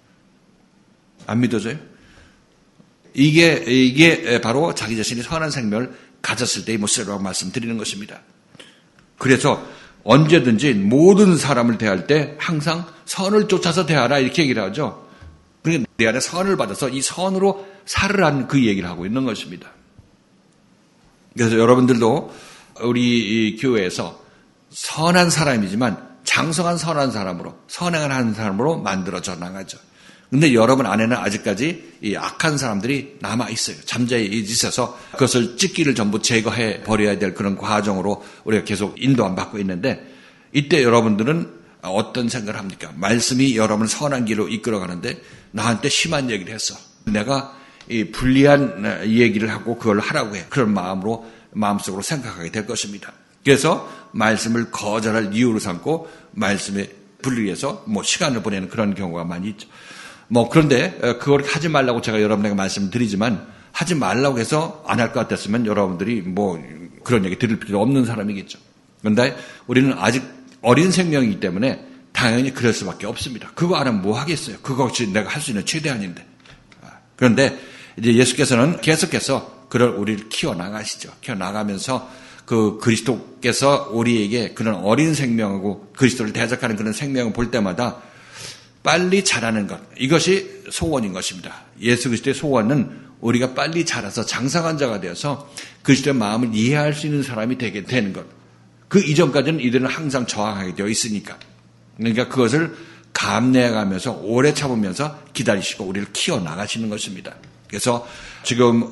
안 믿어져요? 이게, 이게 바로 자기 자신이 선한 생명을 가졌을 때의 모습이라고 말씀드리는 것입니다. 그래서 언제든지 모든 사람을 대할 때 항상 선을 쫓아서 대하라 이렇게 얘기를 하죠. 그러니까 내 안에 선을 받아서 이 선으로 살으라는 그 얘기를 하고 있는 것입니다. 그래서 여러분들도 우리 교회에서 선한 사람이지만 장성한 선한 사람으로 선행을 하는 사람으로 만들어져 나가죠. 근데 여러분 안에는 아직까지 이 악한 사람들이 남아 있어요. 잠자에 있어서 그것을 찢기를 전부 제거해 버려야 될 그런 과정으로 우리가 계속 인도함 받고 있는데 이때 여러분들은 어떤 생각을 합니까? 말씀이 여러분을 선한 길로 이끌어가는데 나한테 심한 얘기를 했어. 내가 이 불리한 얘기를 하고 그걸 하라고 해. 그런 마음으로 마음속으로 생각하게 될 것입니다. 그래서 말씀을 거절할 이유로 삼고 말씀에 불리해서 뭐 시간을 보내는 그런 경우가 많이 있죠. 뭐 그런데 그걸 하지 말라고 제가 여러분에게 말씀을 드리지만 하지 말라고 해서 안 할 것 같았으면 여러분들이 뭐 그런 얘기 들을 필요 없는 사람이겠죠. 그런데 우리는 아직 어린 생명이기 때문에 당연히 그럴 수밖에 없습니다. 그거 안 하면 뭐 하겠어요. 그것이 내가 할 수 있는 최대한인데. 그런데 이제 예수께서는 계속해서 그걸 우리를 키워나가시죠. 키워나가면서 그 그리스도께서 우리에게 그런 어린 생명하고 그리스도를 대적하는 그런 생명을 볼 때마다 빨리 자라는 것, 이것이 소원인 것입니다. 예수 그리스도의 소원은 우리가 빨리 자라서 장성한 자가 되어서 그리스도의 마음을 이해할 수 있는 사람이 되게 되는 것. 그 이전까지는 이들은 항상 저항하게 되어 있으니까. 그러니까 그것을 감내해가면서 오래 참으면서 기다리시고 우리를 키워나가시는 것입니다. 그래서 지금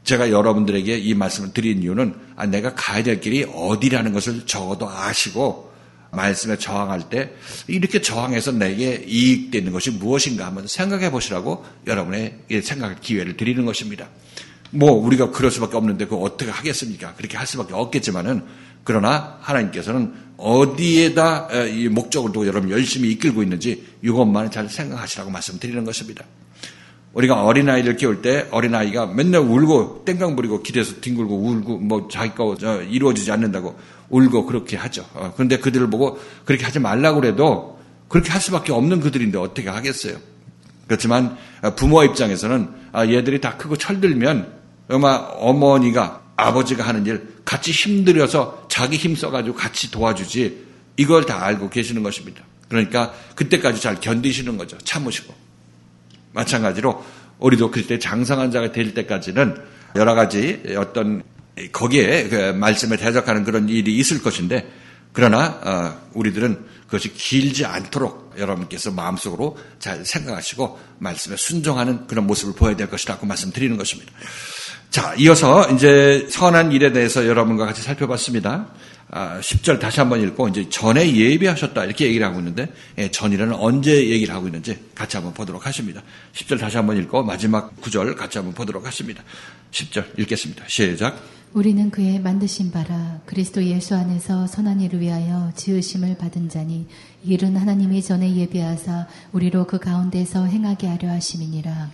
제가 여러분들에게 이 말씀을 드린 이유는 아, 내가 가야 될 길이 어디라는 것을 적어도 아시고 말씀에 저항할 때 이렇게 저항해서 내게 이익되는 것이 무엇인가 한번 생각해 보시라고 여러분의 생각할 기회를 드리는 것입니다. 뭐 우리가 그럴 수밖에 없는데 그거 어떻게 하겠습니까? 그렇게 할 수밖에 없겠지만은 그러나 하나님께서는 어디에다 이 목적을 두고 여러분 열심히 이끌고 있는지 이것만 잘 생각하시라고 말씀드리는 것입니다. 우리가 어린아이를 키울 때 어린아이가 맨날 울고 땡깡 부리고 길에서 뒹굴고 울고 뭐 자기 거 이루어지지 않는다고 울고 그렇게 하죠. 그런데 그들을 보고 그렇게 하지 말라고 그래도 그렇게 할 수밖에 없는 그들인데 어떻게 하겠어요. 그렇지만 부모 입장에서는 얘들이 다 크고 철들면 아마 어머니가 아버지가 하는 일 같이 힘들여서 자기 힘 써가지고 같이 도와주지 이걸 다 알고 계시는 것입니다. 그러니까 그때까지 잘 견디시는 거죠. 참으시고. 마찬가지로 우리도 그때 장성한 자가 될 때까지는 여러 가지 어떤 거기에 그 말씀에 대적하는 그런 일이 있을 것인데 그러나 우리들은 그것이 길지 않도록 여러분께서 마음속으로 잘 생각하시고 말씀에 순종하는 그런 모습을 보여야 될 것이라고 말씀드리는 것입니다. 자, 이어서 이제 선한 일에 대해서 여러분과 같이 살펴봤습니다. 아, 십 절 다시 한번 읽고 이제 전에 예비하셨다 이렇게 얘기를 하고 있는데 예, 전이라는 언제 얘기를 하고 있는지 같이 한번 보도록 하십니다. 십 절 다시 한번 읽고 마지막 구 절 같이 한번 보도록 하십니다. 십 절 읽겠습니다. 시작. 우리는 그의 만드신 바라 그리스도 예수 안에서 선한 일을 위하여 지으심을 받은 자니 이 일은 하나님이 전에 예비하사 우리로 그 가운데서 행하게 하려 하심이니라.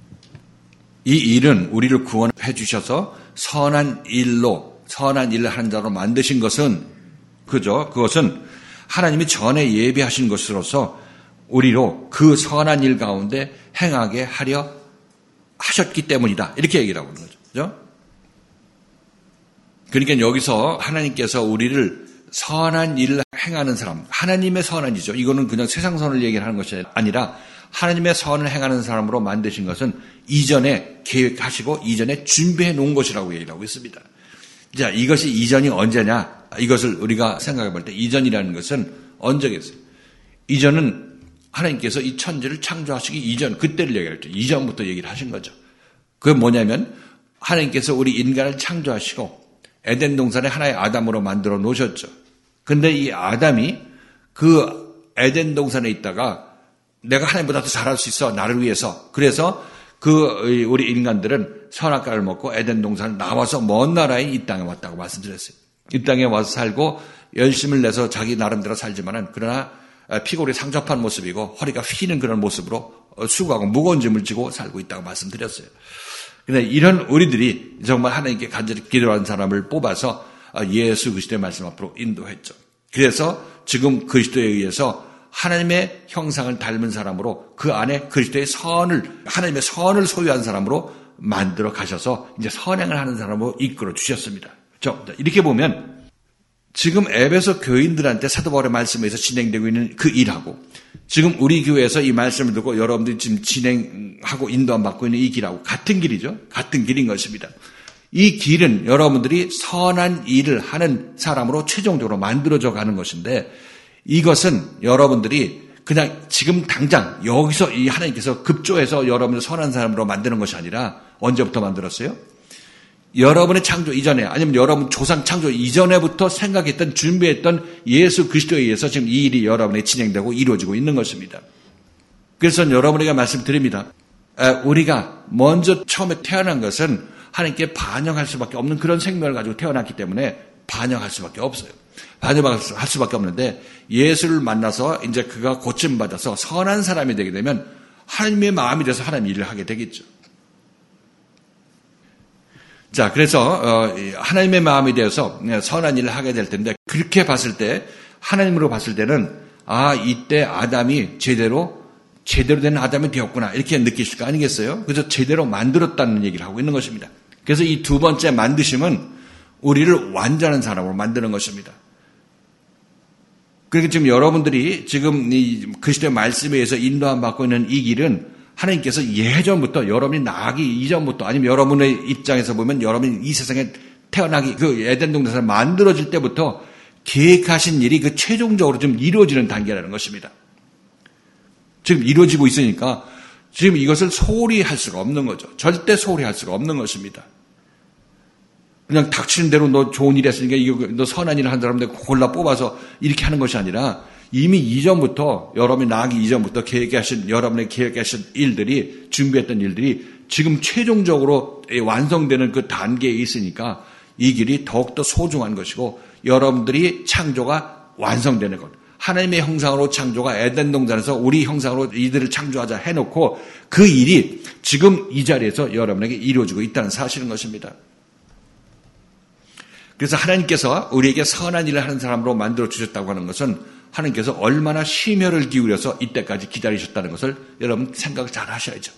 이 일은 우리를 구원해 주셔서 선한 일로 선한 일을 하는 자로 만드신 것은 그죠? 그것은 하나님이 전에 예비하신 것으로서 우리로 그 선한 일 가운데 행하게 하려 하셨기 때문이다. 이렇게 얘기를 하고 있는 거죠. 그죠? 그러니까 여기서 하나님께서 우리를 선한 일을 행하는 사람, 하나님의 선한이죠. 이거는 그냥 세상 선을 얘기하는 것이 아니라 하나님의 선을 행하는 사람으로 만드신 것은 이전에 계획하시고 이전에 준비해 놓은 것이라고 얘기를 하고 있습니다. 자, 이것이 이전이 언제냐? 이것을 우리가 생각해 볼 때 이전이라는 것은 언제겠어요? 이전은 하나님께서 이 천지를 창조하시기 이전, 그때를 얘기할 때 이전부터 얘기를 하신 거죠. 그게 뭐냐면 하나님께서 우리 인간을 창조하시고 에덴 동산에 하나의 아담으로 만들어 놓으셨죠. 근데 이 아담이 그 에덴 동산에 있다가 내가 하나님보다 더 잘할 수 있어, 나를 위해서. 그래서 그 우리 인간들은 선악과를 먹고 에덴 동산을 나와서 먼 나라에 이 땅에 왔다고 말씀드렸어요. 이 땅에 와서 살고 열심을 내서 자기 나름대로 살지만은 그러나 피골이 상접한 모습이고 허리가 휘는 그런 모습으로 수고하고 무거운 짐을 지고 살고 있다고 말씀드렸어요. 그런데 이런 우리들이 정말 하나님께 간절히 기도하는 사람을 뽑아서 예수 그리스도의 말씀 앞으로 인도했죠. 그래서 지금 그리스도에 의해서 하나님의 형상을 닮은 사람으로 그 안에 그리스도의 선을, 하나님의 선을 소유한 사람으로 만들어 가셔서 이제 선행을 하는 사람으로 이끌어 주셨습니다. 그렇죠? 이렇게 보면 지금 에베소 교인들한테 사도 바울의 말씀에서 진행되고 있는 그 일하고 지금 우리 교회에서 이 말씀을 듣고 여러분들이 지금 진행하고 인도함 받고 있는 이 길하고 같은 길이죠. 같은 길인 것입니다. 이 길은 여러분들이 선한 일을 하는 사람으로 최종적으로 만들어져 가는 것인데 이것은 여러분들이 그냥 지금 당장 여기서 이 하나님께서 급조해서 여러분을 선한 사람으로 만드는 것이 아니라 언제부터 만들었어요? 여러분의 창조 이전에 아니면 여러분 조상 창조 이전에부터 생각했던 준비했던 예수 그리스도에 의해서 지금 이 일이 여러분에 진행되고 이루어지고 있는 것입니다. 그래서 여러분에게 말씀드립니다. 우리가 먼저 처음에 태어난 것은 하나님께 반영할 수밖에 없는 그런 생명을 가지고 태어났기 때문에 반영할 수밖에 없어요. 반영할 수밖에 없는데 예수를 만나서 이제 그가 고침받아서 선한 사람이 되게 되면 하나님의 마음이 돼서 하나님 일을 하게 되겠죠. 자, 그래서 하나님의 마음이 되어서 선한 일을 하게 될 텐데 그렇게 봤을 때 하나님으로 봤을 때는 아, 이때 아담이 제대로 제대로 된 아담이 되었구나 이렇게 느끼실 거 아니겠어요? 그래서 제대로 만들었다는 얘기를 하고 있는 것입니다. 그래서 이 두 번째 만드심은 우리를 완전한 사람으로 만드는 것입니다. 그러니까 지금 여러분들이 지금 이 그리스도의 말씀에 의해서 인도함 받고 있는 이 길은 하나님께서 예전부터 여러분이 나기 이전부터 아니면 여러분의 입장에서 보면 여러분이 이 세상에 태어나기 그 에덴 동산에서 만들어질 때부터 계획하신 일이 그 최종적으로 좀 이루어지는 단계라는 것입니다. 지금 이루어지고 있으니까 지금 이것을 소홀히 할 수가 없는 거죠. 절대 소홀히 할 수가 없는 것입니다. 그냥 닥치는 대로 너 좋은 일 했으니까 이거 너 선한 일을 한 사람들 골라 뽑아서 이렇게 하는 것이 아니라 이미 이전부터 여러분이 나기 이전부터 계획하신 여러분의 계획하신 일들이 준비했던 일들이 지금 최종적으로 완성되는 그 단계에 있으니까 이 길이 더욱더 소중한 것이고 여러분들이 창조가 완성되는 것. 하나님의 형상으로 창조가 에덴 동산에서 우리 형상으로 이들을 창조하자 해놓고 그 일이 지금 이 자리에서 여러분에게 이루어지고 있다는 사실인 것입니다. 그래서 하나님께서 우리에게 선한 일을 하는 사람으로 만들어 주셨다고 하는 것은 하나님께서 얼마나 심혈을 기울여서 이때까지 기다리셨다는 것을 여러분 생각을 잘 하셔야죠.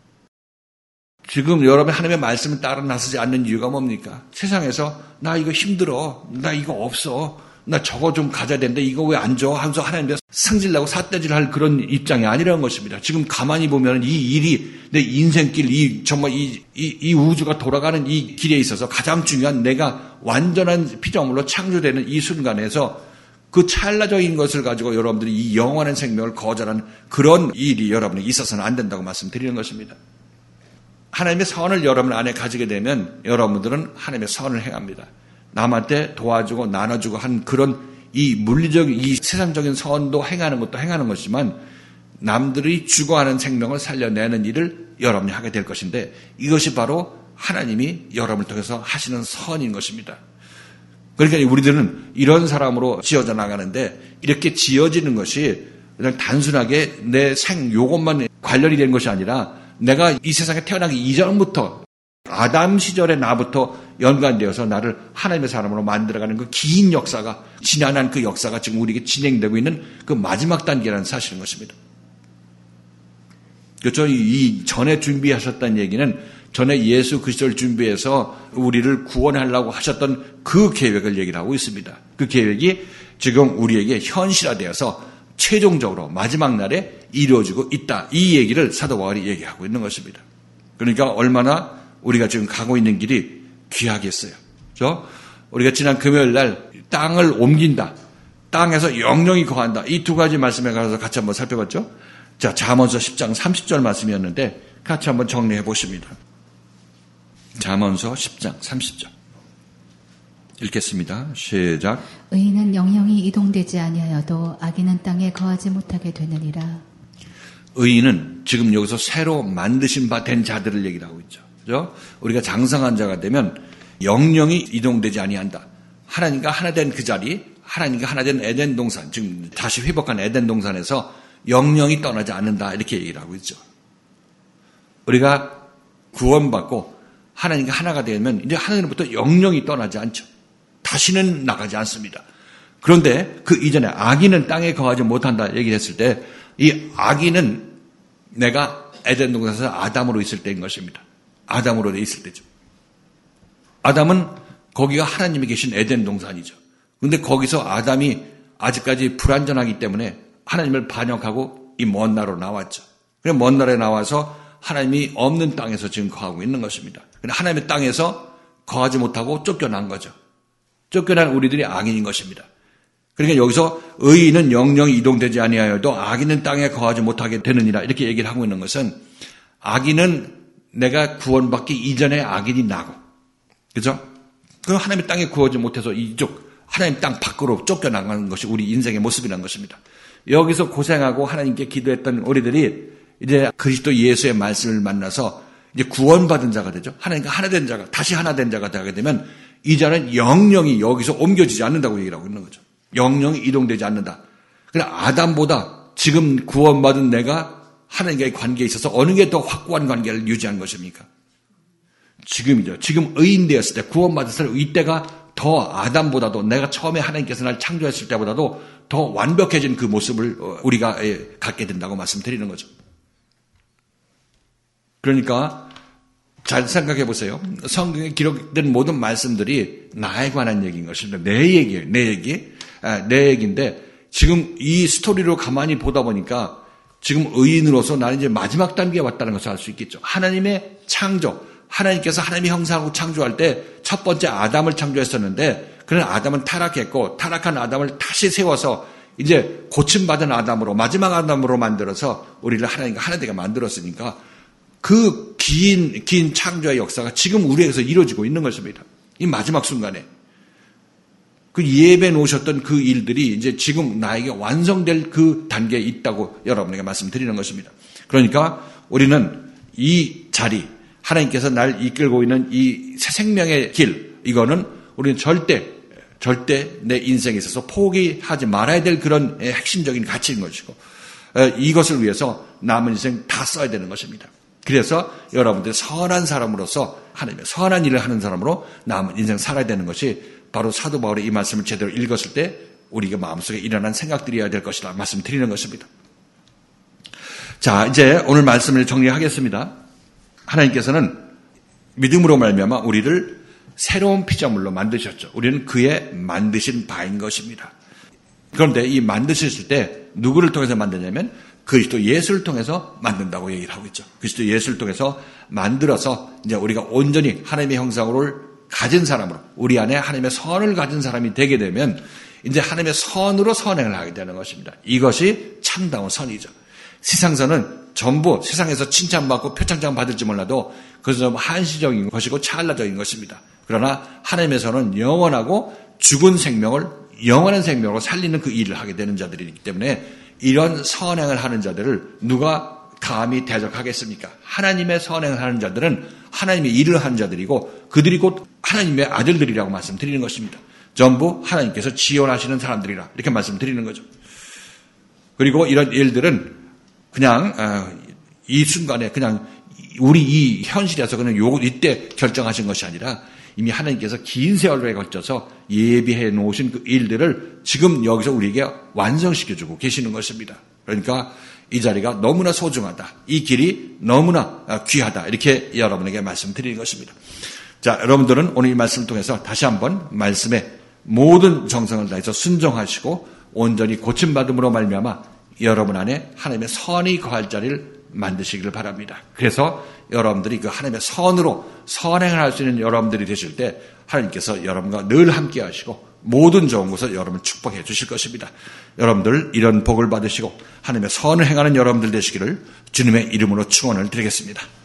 지금 여러분 하나님의 말씀을 따라 나서지 않는 이유가 뭡니까? 세상에서 나 이거 힘들어, 나 이거 없어, 나 저거 좀 가져야 되는데 이거 왜 안 줘? 하면서 하나님께 승질나고 삿대질할 그런 입장이 아니라는 것입니다. 지금 가만히 보면 이 일이 내 인생길, 이 정말 이, 이, 이 우주가 돌아가는 이 길에 있어서 가장 중요한 내가 완전한 피조물로 창조되는 이 순간에서 그 찰나적인 것을 가지고 여러분들이 이 영원한 생명을 거절하는 그런 일이 여러분에게 있어서는 안 된다고 말씀드리는 것입니다. 하나님의 선을 여러분 안에 가지게 되면 여러분들은 하나님의 선을 행합니다. 남한테 도와주고 나눠주고 한 그런 이 물리적인 이 세상적인 선도 행하는 것도 행하는 것이지만 남들이 죽어가는 생명을 살려내는 일을 여러분이 하게 될 것인데 이것이 바로 하나님이 여러분을 통해서 하시는 선인 것입니다. 그러니까 우리들은 이런 사람으로 지어져 나가는데 이렇게 지어지는 것이 그냥 단순하게 내 생 요것만 관련이 된 것이 아니라 내가 이 세상에 태어나기 이전부터 아담 시절의 나부터 연관되어서 나를 하나님의 사람으로 만들어가는 그 긴 역사가 지난한 그 역사가 지금 우리에게 진행되고 있는 그 마지막 단계라는 사실인 것입니다. 그렇죠? 이 전에 준비하셨다는 얘기는 전에 예수 그리스도를 준비해서 우리를 구원하려고 하셨던 그 계획을 얘기를 하고 있습니다. 그 계획이 지금 우리에게 현실화되어서 최종적으로 마지막 날에 이루어지고 있다. 이 얘기를 사도 바울이 얘기하고 있는 것입니다. 그러니까 얼마나 우리가 지금 가고 있는 길이 귀하겠어요. 그렇죠? 우리가 지난 금요일 날 땅을 옮긴다. 땅에서 영영이 거한다. 이 두 가지 말씀에 관해서 같이 한번 살펴봤죠. 자, 잠언서 십 장 삼십 절 말씀이었는데 같이 한번 정리해 보십니다. 잠언서 십 장 삼십 절 읽겠습니다. 시작. 의인은 영영이 이동되지 아니하여도 악인은 땅에 거하지 못하게 되느니라. 의인은 지금 여기서 새로 만드신 바 된 자들을 얘기를 하고 있죠. 그죠? 우리가 장성한 자가 되면 영영이 이동되지 아니한다. 하나님과 하나 된 그 자리, 하나님과 하나 된 에덴 동산, 지금 다시 회복한 에덴 동산에서 영영이 떠나지 않는다. 이렇게 얘기를 하고 있죠. 우리가 구원받고 하나님과 하나가 되면 이제 하나님부터 영영이 떠나지 않죠. 다시는 나가지 않습니다. 그런데 그 이전에 악인은 땅에 거하지 못한다 얘기를 했을 때 이 악인은 내가 에덴 동산에서 아담으로 있을 때인 것입니다. 아담으로 있을 때죠. 아담은 거기가 하나님이 계신 에덴 동산이죠. 그런데 거기서 아담이 아직까지 불완전하기 때문에 하나님을 반역하고 이 먼 나라로 나왔죠. 그래서 먼 나라에 나와서 하나님이 없는 땅에서 지금 거하고 있는 것입니다. 그런데 하나님의 땅에서 거하지 못하고 쫓겨난 거죠. 쫓겨난 우리들이 악인인 것입니다. 그러니까 여기서 의인은 영영이 이동되지 아니하여도 악인은 땅에 거하지 못하게 되느니라 이렇게 얘기를 하고 있는 것은 악인은 내가 구원받기 이전에 악인이 나고 그죠? 그 하나님의 땅에 구하지 못해서 이쪽 하나님 땅 밖으로 쫓겨나가는 것이 우리 인생의 모습이라는 것입니다. 여기서 고생하고 하나님께 기도했던 우리들이 이제 그리스도 예수의 말씀을 만나서 이제 구원받은 자가 되죠. 하나님과 하나 된 자가 다시 하나 된 자가 되게 되면 이제는 영영이 여기서 옮겨지지 않는다고 얘기를 하고 있는 거죠. 영영이 이동되지 않는다. 그러나 아담보다 지금 구원받은 내가 하나님과의 관계에 있어서 어느 게 더 확고한 관계를 유지한 것입니까? 지금이죠. 지금 의인 되었을 때 구원받았을 때 이때가 더 아담보다도 내가 처음에 하나님께서 날 창조했을 때보다도 더 완벽해진 그 모습을 우리가 갖게 된다고 말씀드리는 거죠. 그러니까 잘 생각해 보세요. 성경에 기록된 모든 말씀들이 나에 관한 얘기인 것입니다. 내 얘기예요. 내 얘기. 내 얘기인데 지금 이 스토리로 가만히 보다 보니까 지금 의인으로서 나는 이제 마지막 단계에 왔다는 것을 알 수 있겠죠. 하나님의 창조, 하나님께서 하나님의 형상으로 창조할 때 첫 번째 아담을 창조했었는데 그런 아담은 타락했고 타락한 아담을 다시 세워서 이제 고침받은 아담으로 마지막 아담으로 만들어서 우리를 하나님과 하나 되게 만들었으니까 그 긴, 긴 창조의 역사가 지금 우리에게서 이루어지고 있는 것입니다. 이 마지막 순간에 그 예배 놓으셨던 그 일들이 이제 지금 나에게 완성될 그 단계에 있다고 여러분에게 말씀드리는 것입니다. 그러니까 우리는 이 자리, 하나님께서 날 이끌고 있는 이 새 생명의 길, 이거는 우리는 절대 절대 내 인생에 있어서 포기하지 말아야 될 그런 핵심적인 가치인 것이고, 이것을 위해서 남은 인생 다 써야 되는 것입니다. 그래서 여러분들 선한 사람으로서 하나님의 선한 일을 하는 사람으로 남은 인생 살아야 되는 것이 바로 사도 바울의 이 말씀을 제대로 읽었을 때 우리가 마음속에 일어난 생각들이어야 될 것이다 말씀드리는 것입니다. 자, 이제 오늘 말씀을 정리하겠습니다. 하나님께서는 믿음으로 말미암아 우리를 새로운 피조물로 만드셨죠. 우리는 그의 만드신 바인 것입니다. 그런데 이 만드셨을 때 누구를 통해서 만드냐면 그리스도 예수를 통해서 만든다고 얘기를 하고 있죠. 그리스도 예수를 통해서 만들어서 이제 우리가 온전히 하나님의 형상을 가진 사람으로, 우리 안에 하나님의 선을 가진 사람이 되게 되면 이제 하나님의 선으로 선행을 하게 되는 것입니다. 이것이 참다운 선이죠. 세상선은 전부 세상에서 칭찬받고 표창장 받을지 몰라도 그것은 한시적인 것이고 찰나적인 것입니다. 그러나 하나님의 선은 영원하고 죽은 생명을 영원한 생명으로 살리는 그 일을 하게 되는 자들이기 때문에 이런 선행을 하는 자들을 누가 감히 대적하겠습니까? 하나님의 선행을 하는 자들은 하나님의 일을 하는 자들이고 그들이 곧 하나님의 아들들이라고 말씀드리는 것입니다. 전부 하나님께서 지원하시는 사람들이라 이렇게 말씀드리는 거죠. 그리고 이런 일들은 그냥 이 순간에 그냥 우리 이 현실에서 그냥 요 이때 결정하신 것이 아니라 이미 하나님께서 긴 세월에 걸쳐서 예비해 놓으신 그 일들을 지금 여기서 우리에게 완성시켜주고 계시는 것입니다. 그러니까 이 자리가 너무나 소중하다. 이 길이 너무나 귀하다. 이렇게 여러분에게 말씀드리는 것입니다. 자, 여러분들은 오늘 이 말씀을 통해서 다시 한번 말씀에 모든 정성을 다해서 순종하시고 온전히 고침받음으로 말미암아 여러분 안에 하나님의 선이 거할 자리를 만드시기를 바랍니다. 그래서 여러분들이 그 하나님의 선으로 선행을 할 수 있는 여러분들이 되실 때 하나님께서 여러분과 늘 함께 하시고 모든 좋은 것을 여러분을 축복해 주실 것입니다. 여러분들 이런 복을 받으시고 하나님의 선을 행하는 여러분들 되시기를 주님의 이름으로 축원을 드리겠습니다.